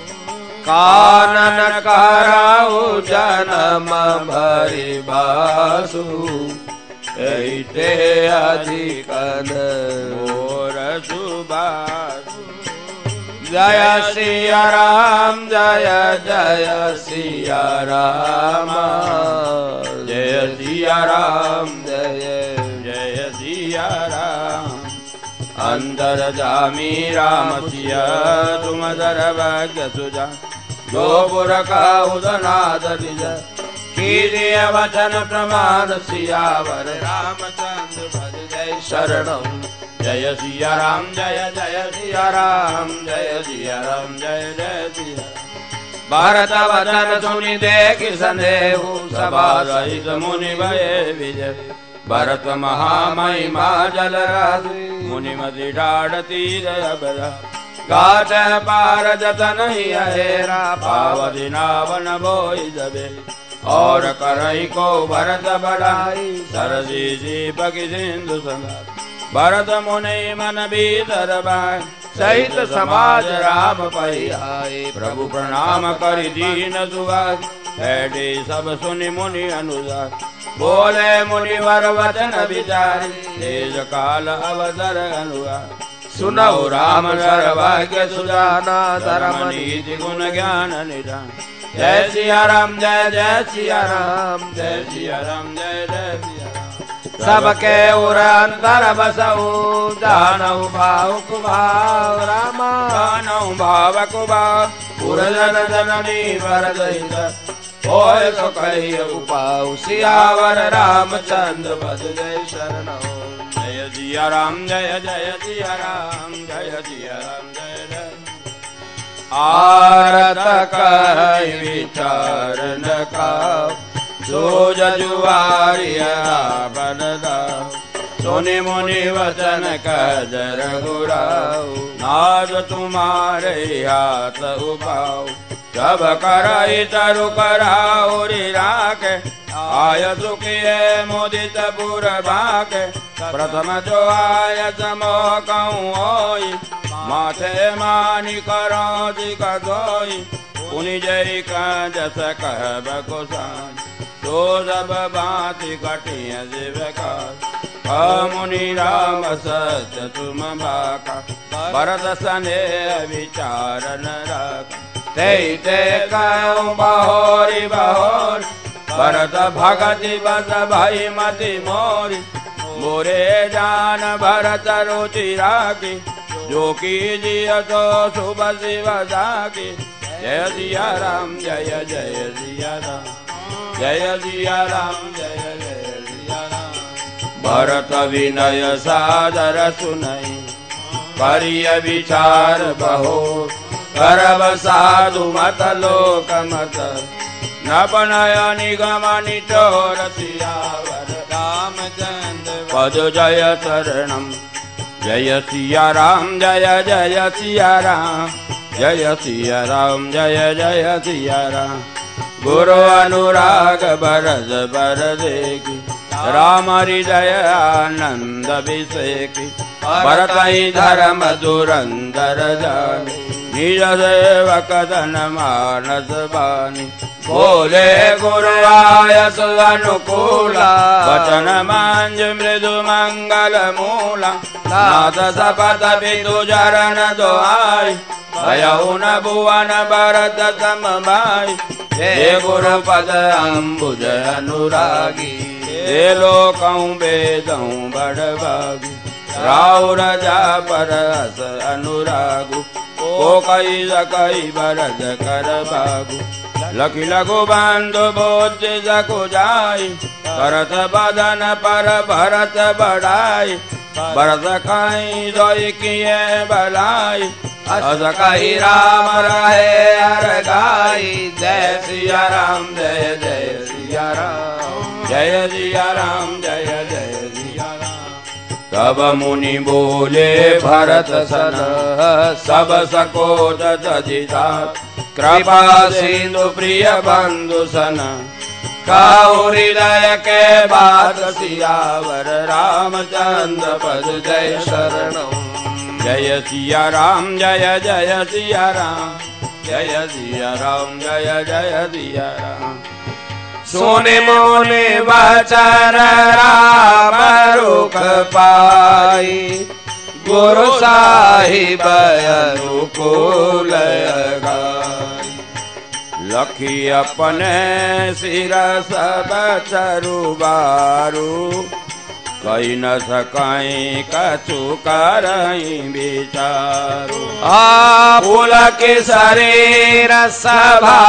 कानन कराऊ जन्म भरि बासु एते अधिकन मोर सुबासु। जय सिया राम जय जय सिया राम जय सिया राम जय जय सिया राम। अंदर जामी राम सिया तुम दर भाग्य सुजा जो पुर का उदनाद निज कीजिए वचन प्रमाण सियावर रामचंद्र भज जय शरणम। जय सिया राम जय जय सिया राम जय सिया राम जय जय सिया। भारत वचन सुनि देखि संदेहु सभा सहित मुनि भय विजय भरत महामहिमा जल मुनिमति ठाढ़ तीर अबरा गाठ पार जतन ही हेरा पावति नावन बोई दबे और करई को भरत बढ़ाई सरसी दीपक सिंधु संगा भरत मुनि मन भीतर बाय सहित समाज राम पई आए प्रभु प्रणाम करि दीन दुआर बैठे सब सुनि मुनि अनुसार बोले मुनिवर वचन विचारी तेज काल अवसर अनुसार सुनौ राम सर्वज्ञ सुजाना धर्म नीति गुण ज्ञान निधान। जय सिया राम जय जय सिया राम जय सिया राम जय जय सिया राम। सबके उर अंतर बसऊ जानऊ भाव कुभाव रामा जानऊ भाव कुभाव पुरजन जननी वरदहित होय सो कहिय उपाऊ सियावर रामचंद्र भज जय शरणौ। जय सिया राम जय जय सिया राम जय सिया राम जय जय। आरत कहि विचार न का सोज जुआरिया बनदा सुनि मुनि वचन कह रघुराऊ नाद तुम्हारे हाथ उपाऊ सब कराई तरु कराऊ राखे आय सुखिए मुदित पुर भाके प्रथम जो आय समो कहूँ होई माथे मानी करो जिक धोई पुनि जय का जस कह बकुसान तो सब भांति कटिय जीव का मुनि राम सत्य तुम बाका भरत सने विचार न राख ते कहूँ बहोरी बहोर भरत भगति बस भाई मति मोरी मोरे जान भरत रुचि राखी जो कीजिए तो शुभ शिव जाकी। जय सिया राम जय जय सिया राम जय सिया राम जय जय सिया राम। भरत विनय सादर सुनई करिय विचार बहो करब साधु मत लोक मत नपनय निगम निचोर सियावर रामचंद्र पद जय शरणम जय सिया राम जय जय सिया राम जय सिया राम जय जय सिया राम गुरु अनुराग बरस बर देखी राम हृदय आनंद अभिषेकी भरतहि धर्म धुरंधर जानी निज सेवक धन मानस बानी बोले गुरु आयस अनुकूला वचन मांज मृदु मंगल मूला नाथ सपथ विदु चरण दुआई भयउ न भुवन भरत सम भाई हे गुरु पद अम्बुज अनुरागी हे लोकं वेदं बड़भागी राउ रजा परस अनुरागु को कई सकई भरत कर बागु लखी लघु बांधु बोध सकु जाई करत बदन पर भरत बढ़ाई बरस खाई दोई किए भलाई अस कही राम रहे हर गाई जय सिया राम जय जय सिया राम जय सिया राम जय जय सिया राम। तब मुनि बोले भरत सन सब सकोच तजिता कृपा सिंधु प्रिय बंधु सन काहु हृदय के बात सियावर रामचंद्र पद जय शरणम जय सिया राम जय जय सिया राम जय सिया राम जय जय सिया राम। सुनि मुनि वचन राम रुख पाई गुरु साहिब अनुकूल गाई लखी अपने सिर सब चरुबारू कई न सकई कछु करई विचारू फूल के शरीर सभा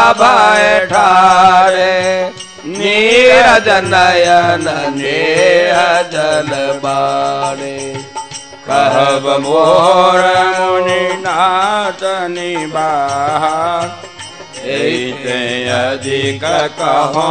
बैठारे नीरज नयन नेह जल बाणे कहब मोर मुनि नाथ निबाहा ऐते अधिक कहो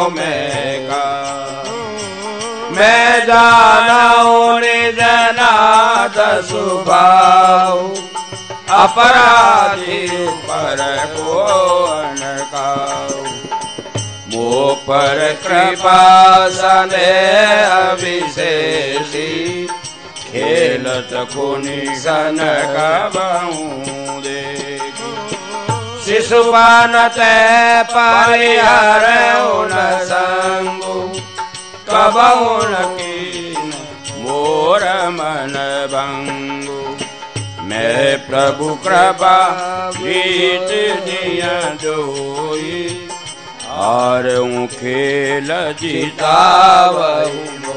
मैं जानाऊ निज नाथ सुभाऊ अपराधी पर को अनकाऊ मो पर कृपा स्नेह विशेषी खेलत खुनि सन कबहू देखी शिशुपान ते परिहर न संगु कबहु न कीन मोर मन भंगु मैं प्रभु कृपा प्रीत दिया जोई और खेल जितावहु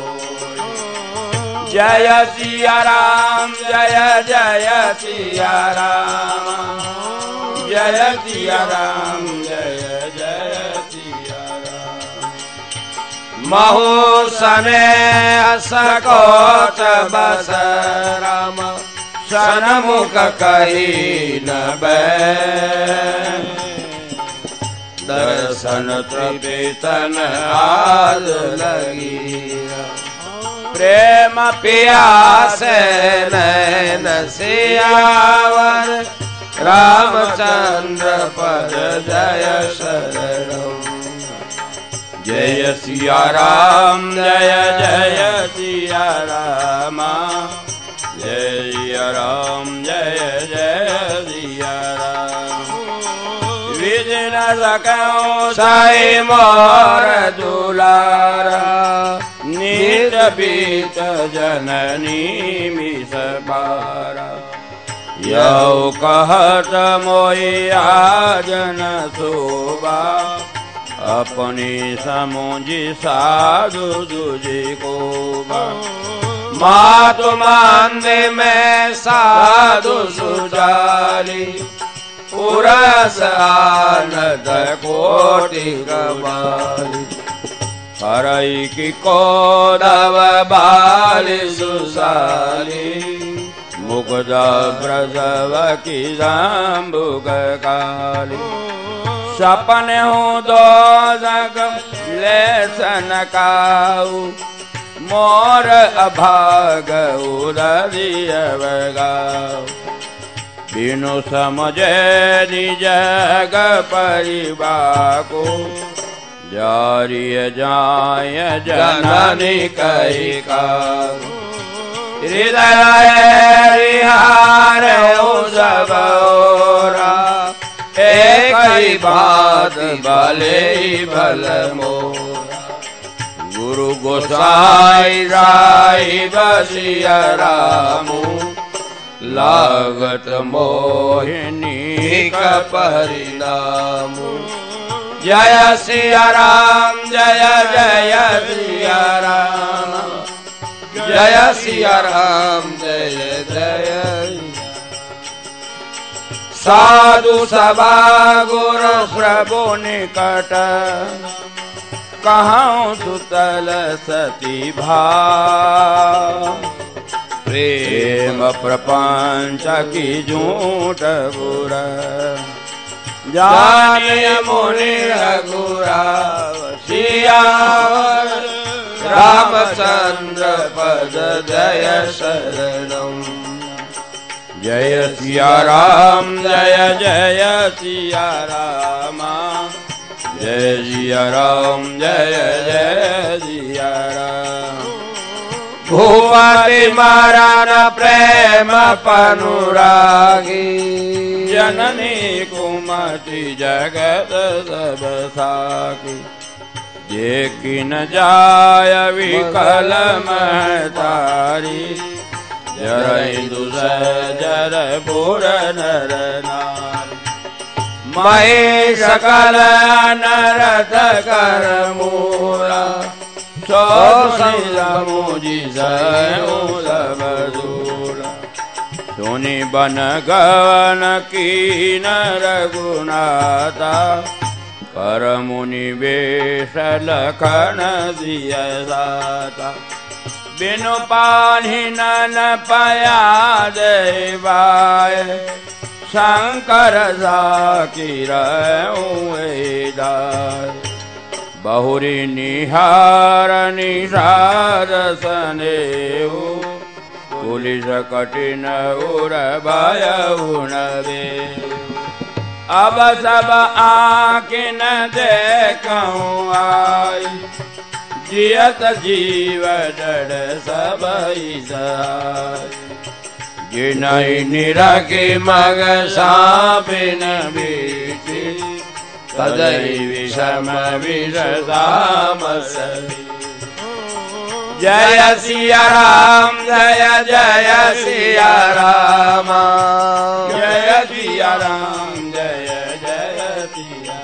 जय सिया राम जय जय सिया राम जय सिया राम जय जय सिया राम। महु सने सकोच बस राम सनमुख कही न बैन दर्शन त्रिवेतन आज लगी प्रेम प्यास नैन सियावर रामचंद्र पद जय शरणम जय सिया राम जय जय सिया राम जय सिया राम जय जय सिया राम। विधि न सकऊं साई मोर दुलारा नित बीत जननी मिस पारा यौ कहत मोई आजन शोभा अपनी समुझी साधु दुजी को मातु मांदे में साधु सुजाली पुरस आनंद कोटि कमाली हरई की कोदव बाली सुसाली मुकुद प्रसव की जाम्बुक काली सपन हूँ दो जग लेसन काऊ मोर अभाग उदरियव गाऊ बिनु समझे जग परिवाको जारिय जाय जननी कही का हृदय रिहार सब ओरा एक ही बात भले भल मोरा गुरु गोसाई राई बसिया रामू लागत मोहिनी का परिणाम जय सिया राम जय जय सिया राम जय सिया राम जय जय साधु सभा गुरु प्रभु निकट कहाँ सुतल सती भाव प्रेम प्रपंच की झूठ बुरा जाने मुनि रघुराव सियावर रामचंद्र पद जय शरणम जय सिया राम जय जय सिया राम जय सिया राम जय जय सिया राम भुवति मरण प्रेम पनुरागी जननी कुमति जगत सब साकी जे किन जाय विकल महतारी जरई दुसजर पुर नर नारी महे सकल नरत कर मूला सो मुझी सब दूरा सुनि बन गवन की रघुनाथा कर मुनि वेश लखन दिया दाता बिनु पानी नन पया देवाय शंकर जाकिर बहुरी निहार निषाद सनेऊ पुलिस कठिन उर भय उनवे अब सब आँखिन देखूं आई जियत जीव डर सब जिनहि निरखी मग सापिन बीती सदै विषम विषदाम जय सिया राम जय जय सिया राम जय सिया राम जय जय सिया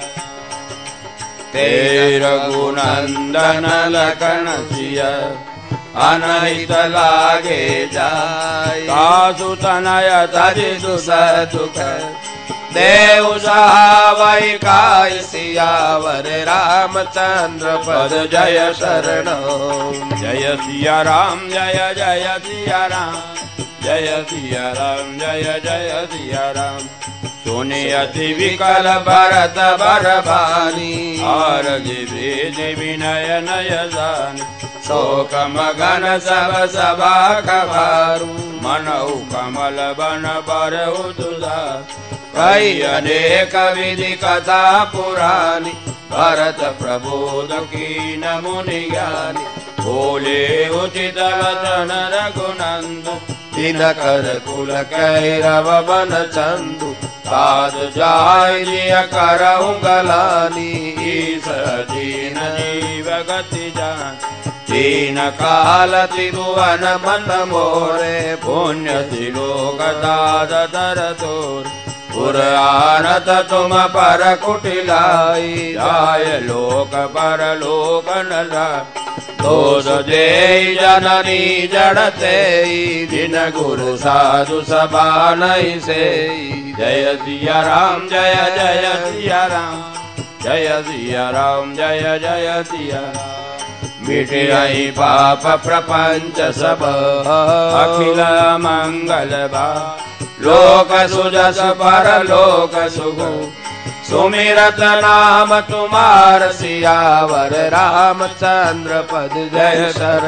तेर गुनंदन लखन सिया अनहित लागे जाय कासु तनय तजि दुस दुख देव सहावै काय सियावर रामचंद्र पद जय शरण जय सिया राम जय जय सिया राम जय सिया राम जय जय सिया राम सुनि अति विकल भरत बरबानी और जिब्री विनय नय जानी शोक मगन सब सभा कभारू मनऊ कमल बन पर उदार कई अनेक विधि कथा पुरानी भरत प्रबोध की न मुनि ज्ञानी बोले उचित वचन रघुनंद दिनकर कुल कैरव बन चंदु साध जाय जिय करऊं गलानी ईश दीन जीव गति जान दीन काल त्रिभुवन मन मोरे पुण्य श्लोक दाद दर तोर पुर आनत तुम पर कुटिलाई जाय लोक पर लोक न दोष दे जननी जड़ते दिन गुरु साधु सभा नहीं से जय सिया राम जय जय सिया राम जय सिया राम जय जय सिया राम मिटई पाप प्रपंच सब अखिल मंगल बा लोक सुजस पर लोक सुगु सुमिरत नाम तुम्हार सियावर रामचंद्र पद जय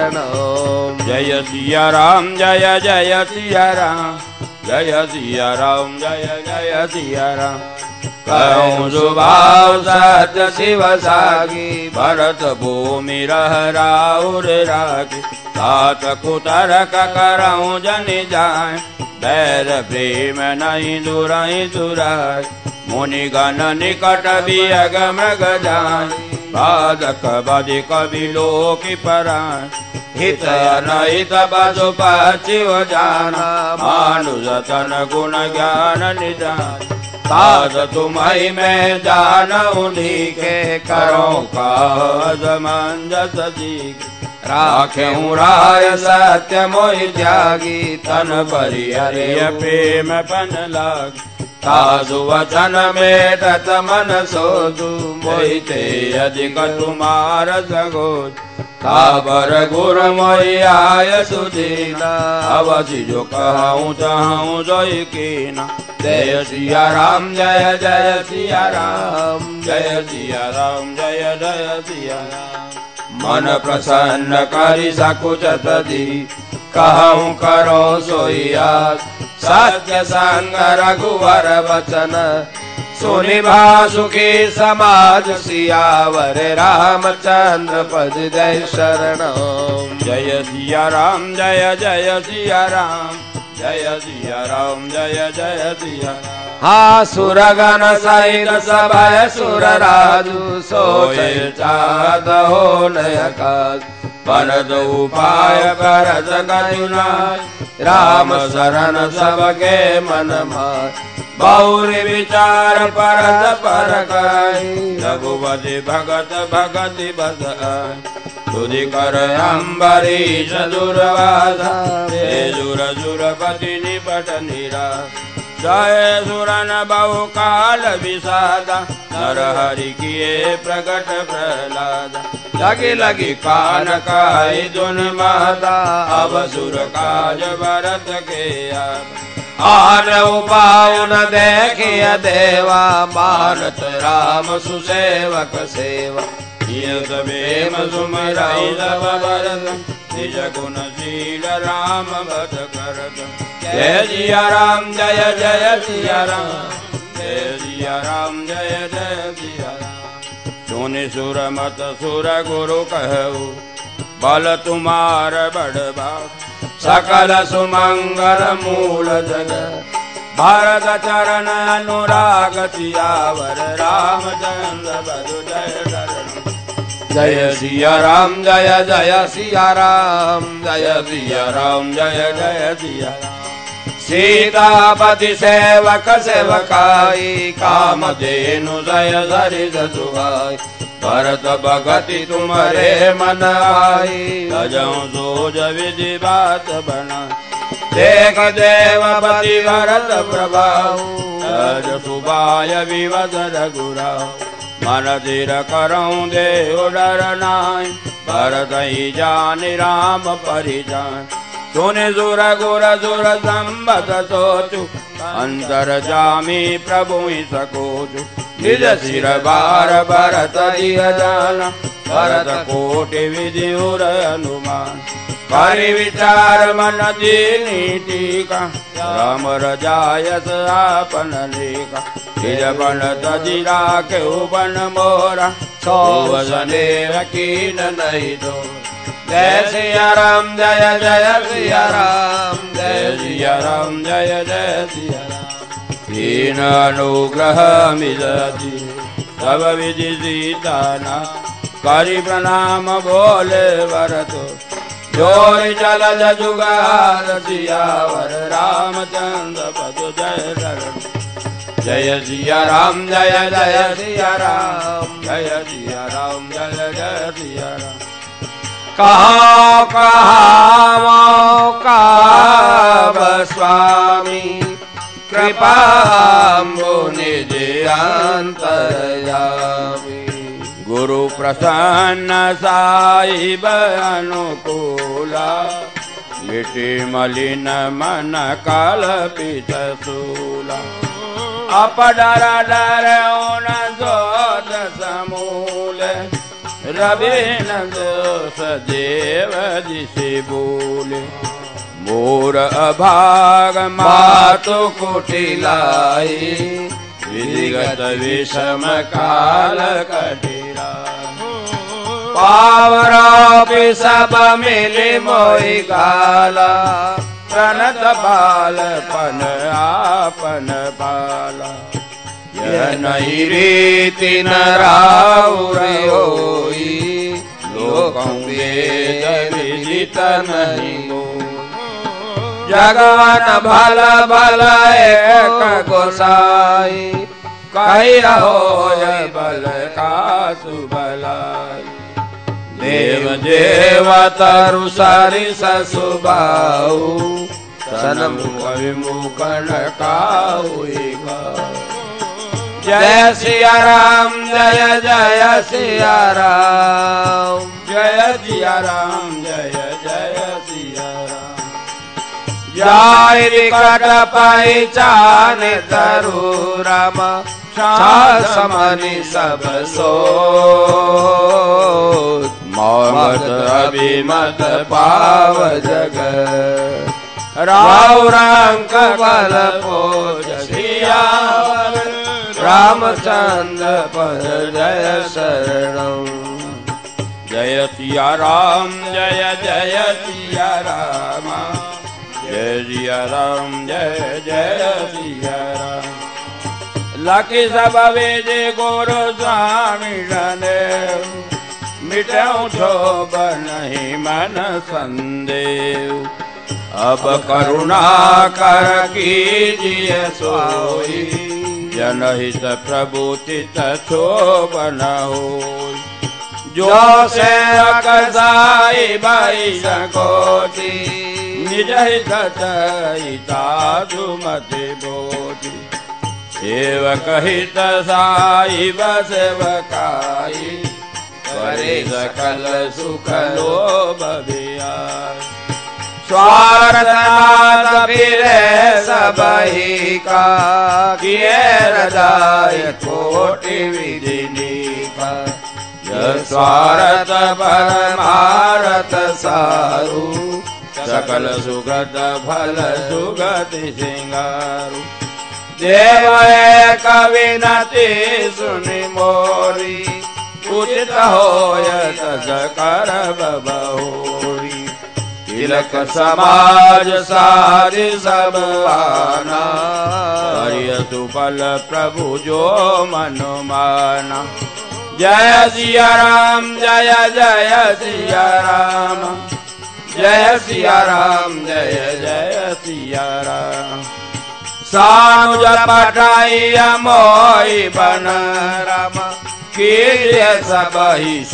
शरणम। जय सिया राम जय जय सिया राम, जय सिया राम जय जय सिया राम। कहूँ सुभाव सत्य शिव सागी, भरत भूमि रह राउर रागी। तात कुतरक करऊँ जन जाय, बैर प्रेम नहीं दुराई दुराय। मुनिगण निकट बियग मृग जाय, बाधक बदि कवि लोक पराय। हित अनहित बसु पचिव जाना, मानुष तन गुण ज्ञान निधान। ताज तुम्हि में जानऊ नीके, करो काज मंजस दीक। राखेऊ राय सत्य मोहि त्यागी, तन परिहरिय प्रेम पन लाग। ताजु वचन मेटत मन सोधु, मोहि ते अधिक तुम्हार सगोज। ताबर गुर मोहि आय सुदीना, अवधि जो कहूँ तहूँ जोई कीना। जय सिया राम जय जय सिया राम, जय सिया राम जय जय सिया राम। मन प्रसन्न करि सकुचत दी, कहूँ करो सोइयास। सत्य संग रघुवर वचन, सुनि भासुखी समाज सियावर रामचंद्र पद जय शरणम। जय सिया राम जय जय सिया राम, जय सिया राम जय जय सिया राम। हा सुरगण सहित सभय सुर राजु, सोए चाहत हो नयकाज। परद उपाय करत गजुनाय, राम शरण सबके मन माय। बहुरी विचार परत परकाई, रघुपति भगत भगति बस आय। तुधि कर अम्बरीश दुर्वासा, हे जुर जुरपति निपट निराश। जय सुरन बहु काल विषादा, नर हरि किए प्रकट प्रहलादा। लगी लगी कान काई दुन माता, अब सुर काज भरत के आन उपाय न देखिय देवा, मानत राम सुसेवक सेवा। प्रेम सुमिरई सब भरत, निज गुणशील राम भज करत। जय सिया राम जय जय सिया राम, जय सिया राम जय जय सिया राम। सुनि सुर मत सुर गुरु कहु, बल तुम्हार बड़ बाप। सकल सुमंगल मूल जगत, भरत चरण अनुराग सियावर रामचंद्र बधु जय शरण। जय सिया राम जय जय सिया राम, जय सिया राम जय जय सिया राम। सीतापति सेवक सेवकाई, कामधेनु जय सरिस सुहाई। भरत भगति तुम्हारे मन आई, तजऊँ सोज विधि बात बना। देख देवपति भरत प्रभाऊ, तज सुबाय विवद रघुराऊ। मन धीर करऊँ देव डर नाय, भरत ही जानि राम परिजान। सुनि सुर गुर सुर संबत सोचु, अंतर जामी प्रभु ही सकोचु। निज सिर बार भरत दिय जाना, भरत कोटि विधि उर अनुमान। करि विचार मन दीनी टीका, राम रजायस आपन लेखा। निज बन तजि राखेउ बन मोरा, सो वसने कीन नहीं दो। जय सिया राम जय जय सिया राम, जय सिया राम जय जय सिया राम। दीन अनुग्रह मिलति सब विधि सीताना, करि प्रणाम बोले भरत। जोरि जलद जुगार सियावर रामचंद्र पद जय शरण। जय सिया राम जय जय सिया राम, जय सिया राम जय जय सिया राम। कहाँ कहाँ मौका स्वामी, कृपा निज अंतर्यामी। गुरु प्रसन्न साहिब अनुकूला, मिटि मलिन मन कल्पित शूला। अपडर डर न दोष समूल रवि न दोष देव जिसे बोले मोर अभाग मातु कुटिलाई विधिगत विषम काल कटिरा पावरापि सब मिले मोहि गाला प्रणत बालपन आपन बाला यह नहीं रीति न राउरी होई लोकं वेद विदित नहीं जगन भल भल एक गोसाई कही होय बल का सुबलाई देव देव तरु सारी ससुबाऊ सनम विमुखन काउगा जय सिया राम जय जय सिया राम जय सिया राम जय जय सिया राम जाय विकट पहचान तरु राम समनि सब सो मोहम्मद अभिमत पाव जग राव रंक बल पोज सियावर रामचंद्र पद जय शरणम जय सिया राम जय जय सिया राम जय सिया राम जय जय सिया राम लकी सब वेजे गुरु स्वामी जने मिटाऊं क्षोभ नहीं मन संदेव अब करुणा कर कीजिए सोई जनहित प्रभु चित क्षोभ न हो जो सेवक साई बाई सकोटी निज हित चरिता सुमति बोधि सेवक हित साई बसेवकाई करे सकल सुख लोभ बियाई स्वार्थ नाथ फिरे सबही का किए रजाय कोटि विधि नीका स्वार्थ परमारथ सारू सकल सुगत फल सुगति सिंगारू देव एक विनती सुनि मोरी उचित होय तस करब बहुरी तिलक समाज सारि सब आना हरिय सुफल प्रभु जो मनु माना जय सिया राम जय जय सिया राम जय सिया राम जय जय सिया राम सानुज पटाई मोई बन राम कीर्य सबहि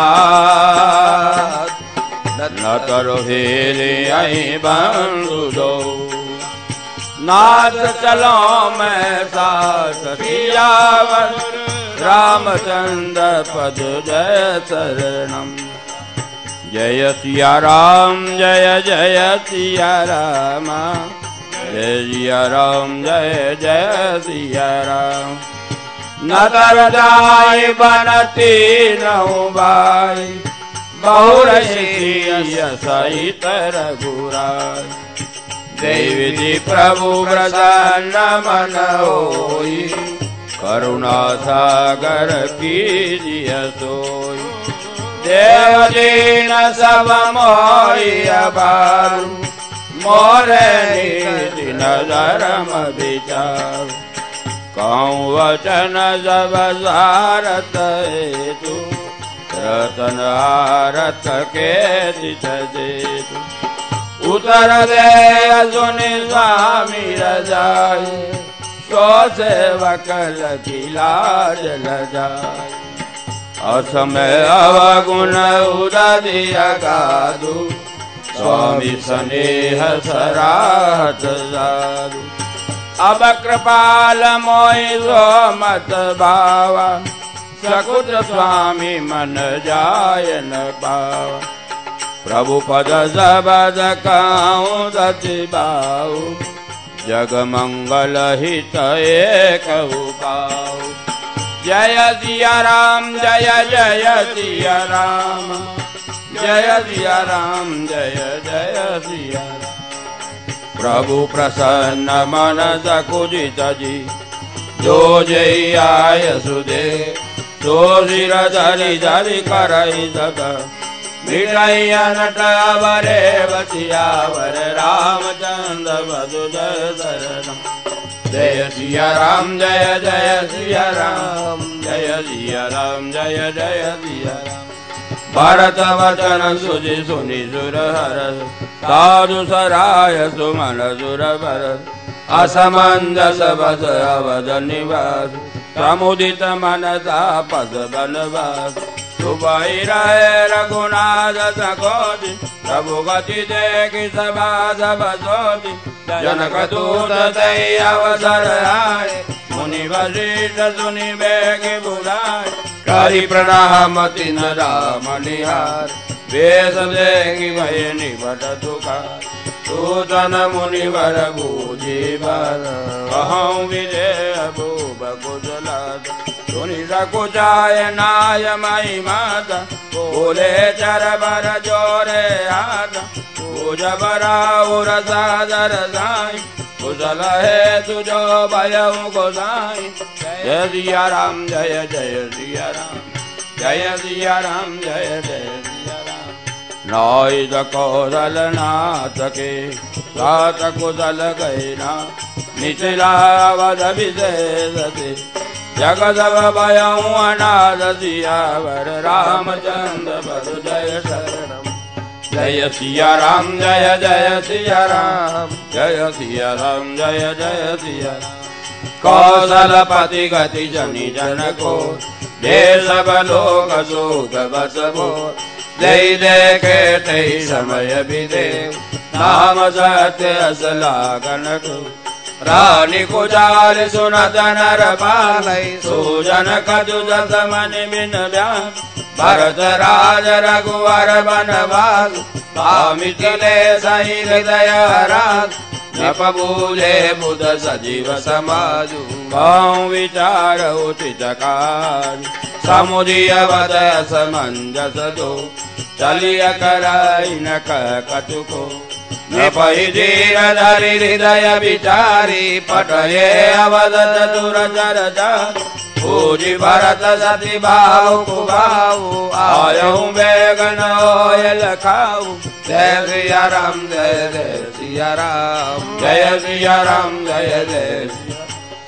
सनाथ न करो हेरे आई बंधु दो नाथ चलो मैं साथ सियावर रामचंद्र पद जय शरणम जय सिया राम जय जय सिया राम जय सिया राम जय जय सिया राम न तर जाय बनती नहु बाई बहुरसी सहित रघुराई देवी प्रभु प्रसन्न मन होई करुणा सागर कीजिय सोई देव दीन सब मोहि अबारू मोरे नीति नजर विचार कहूँ वचन सब सारथ हेतु रतन आरत के दिश देतु उतर दे सुनि स्वामी रजाई सो सेवक लगी लाज लजाई असमय अवगुण उदिया गादु स्वामी स्नेह सराहत साधु अब कृपाल मोहि मत भावा सकुच स्वामी मन जाय न पावा प्रभु पद सबद कहूँ दति बाऊ जग मंगल हित एक पाऊ। जय सिया राम जय जय सिया राम, जय सिया राम जय जय सिया राम। प्रभु प्रसन्न मन सकुजित जी, जो जय आय सुदे तो सिर धरि धरि करई सब। मिटैया नटवरे बसियावर रामचंद्र बधु जय शरणम। जय सिया राम जय जय सिया राम, जय सिया राम जय जय सिया राम। भरत वचन सुजि सुनि सुर हर, साधु सराय सुमन सुर भरत। असमंजस बस अवध निवास, समुदित मनसा पद बनवास। सुबहि रहे रघुनाथ सकोदि, प्रभु गति देखि सभा सब सोदि। जनक दूत तै अवसर आए, मुनि वशिष्ठ सुनि बेगि बुलाए। करि प्रणाम तिन राम निहार, वेश देखि भय निबट तुकार। सूचन मुनिवर बूझि बर, कहूँ विजय भूप कुशलत। सुनि सकुचाय नाय मई माता, बोले चर बर जोरे हाथ। पूज बराउर सादर साई, कुशल है तुझो भयउ गोसाई। जय सिया राम जय जय सिया राम, जय सिया राम जय जय सिया राम। नाइद कौशल नाथ के सात कुशल गैना, निचला अवध विशेष से। जगत भयउ अनाथ सियावर रामचंद्र बधु जय शरणम। जय सिया राम जय जय सिया राम, जय सिया राम जय जय सिया राम। कौशलपति गति जनि जन को, दे सब लोग सुख बस बोल। जय देखे तै समय विदे, नाम सत्य असलागन को। रानी कुचार सुनत नर पालै, सुजन कजु जस मन बिन व्यान। भरत राज रघुवर बनवास, भामितिले सही हृदय रास। नप बूझे बुध सजीव समाजु, कहूँ विचार उचित कार्य। समुझिय वद समंजस दो, चलिय कराई न कछु को। नपहि धीर धरि हृदय विचारी, पटये अवध चतुर चर चारि। पूजि भरत सति भाव कुभाऊ, आयहु बेग नोय लखाऊ। जय सिया राम जय जय सिया राम, जय सिया राम जय जय सिया।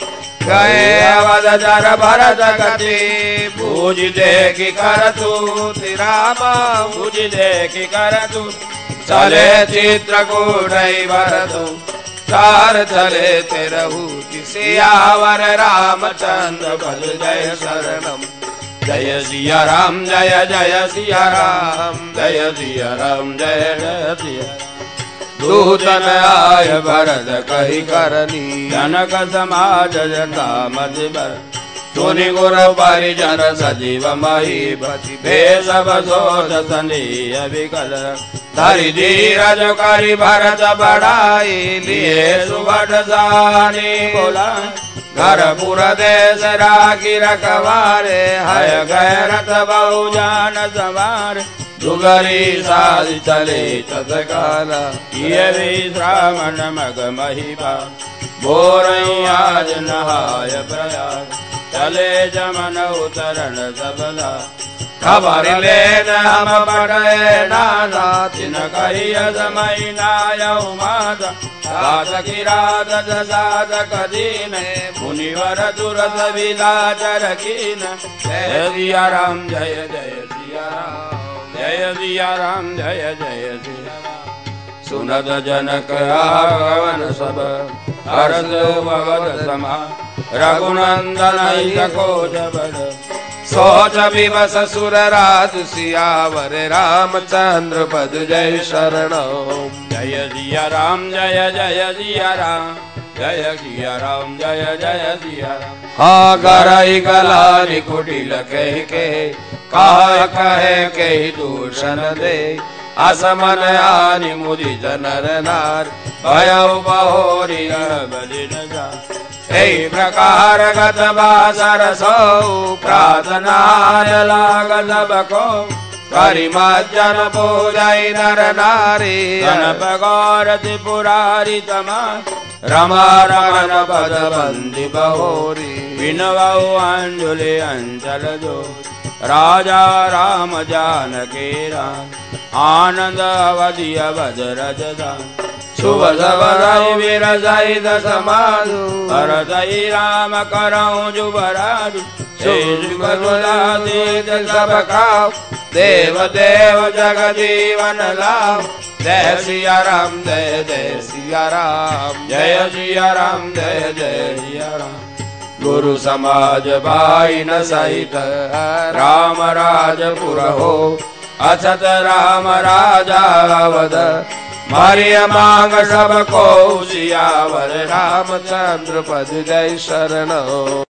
गए अवध जर भरत गति, पूजि देखि करतु रामा। पूजि देखि करतु, चले चित्रकूट भरतु। चार चले तेरहु सियावर रामचंद्र बधु जय शरणम। जय सिया राम जय जय सिया राम, जय सिया राम जय जय सिया राम। दूतन आय भरत कहि करनी, जनक समाज जटा मति बर। सुनि गुर परिजन सजीव महीपति, भेष बसोध सनीय विकल। धरि धीरज करि भरत बढ़ाई, लिए सुबट सानी बोलाय। घर पुर देश राखी रखवारे, हय गए रथ बहु जान सवार। जुगरी साधि चले तत्काला, ये भी श्रावण मग महिपा। बोरई आज नहाय प्रयाग, चले जमन उतरण सबला। खबर लेन हम पढ़े नाना, तिन कही समय नायऊ माता। साधकी रात साधक दीन, मुनिवर दुरत विलाचर कीन। जय सिया राम जय जय सिया राम, जय सिया राम जय जय सिया राम। सुनत जनक आगमन सब, हर्ष भगवत समा। रघुनंदन सकोच बल, सोच विवश सुर राज। सियावर रामचंद्र बधु जय शरणम। जय सिया राम जय जय सिया राम, जय सिया राम जय जय सिया राम। हा गराई गलानी कुटिल कह के, कहा कहे के दूषण दे। असमन आनि मुदित नर नारी भयउ बहोरी बलि न जा एहि प्रकार गत बासर सौ प्रार्थना लागल बको करिमज्जन पूजै नर नारी गणप गौर त्रिपुरारी तमा रमा रमन पद बंदी बहोरी विनवौ अंजुलि अंचल जो राजा राम जानकी राम आनंद अवधि अवध रजदा शुभ सबदौ विरजै दस माधु भरतै राम करौ जुबराजु शुभ तेज सब खाओ देव देव जगदीवन लाओ जय सिया राम जय जय सिया राम जय सिया राम जय जय सिया राम गुरु समाज भाई न सहित राम राजपुर हो अछत राम राजा अवध मारिय मांग सब को सियावर रामचंद्र पद जय शरण हो।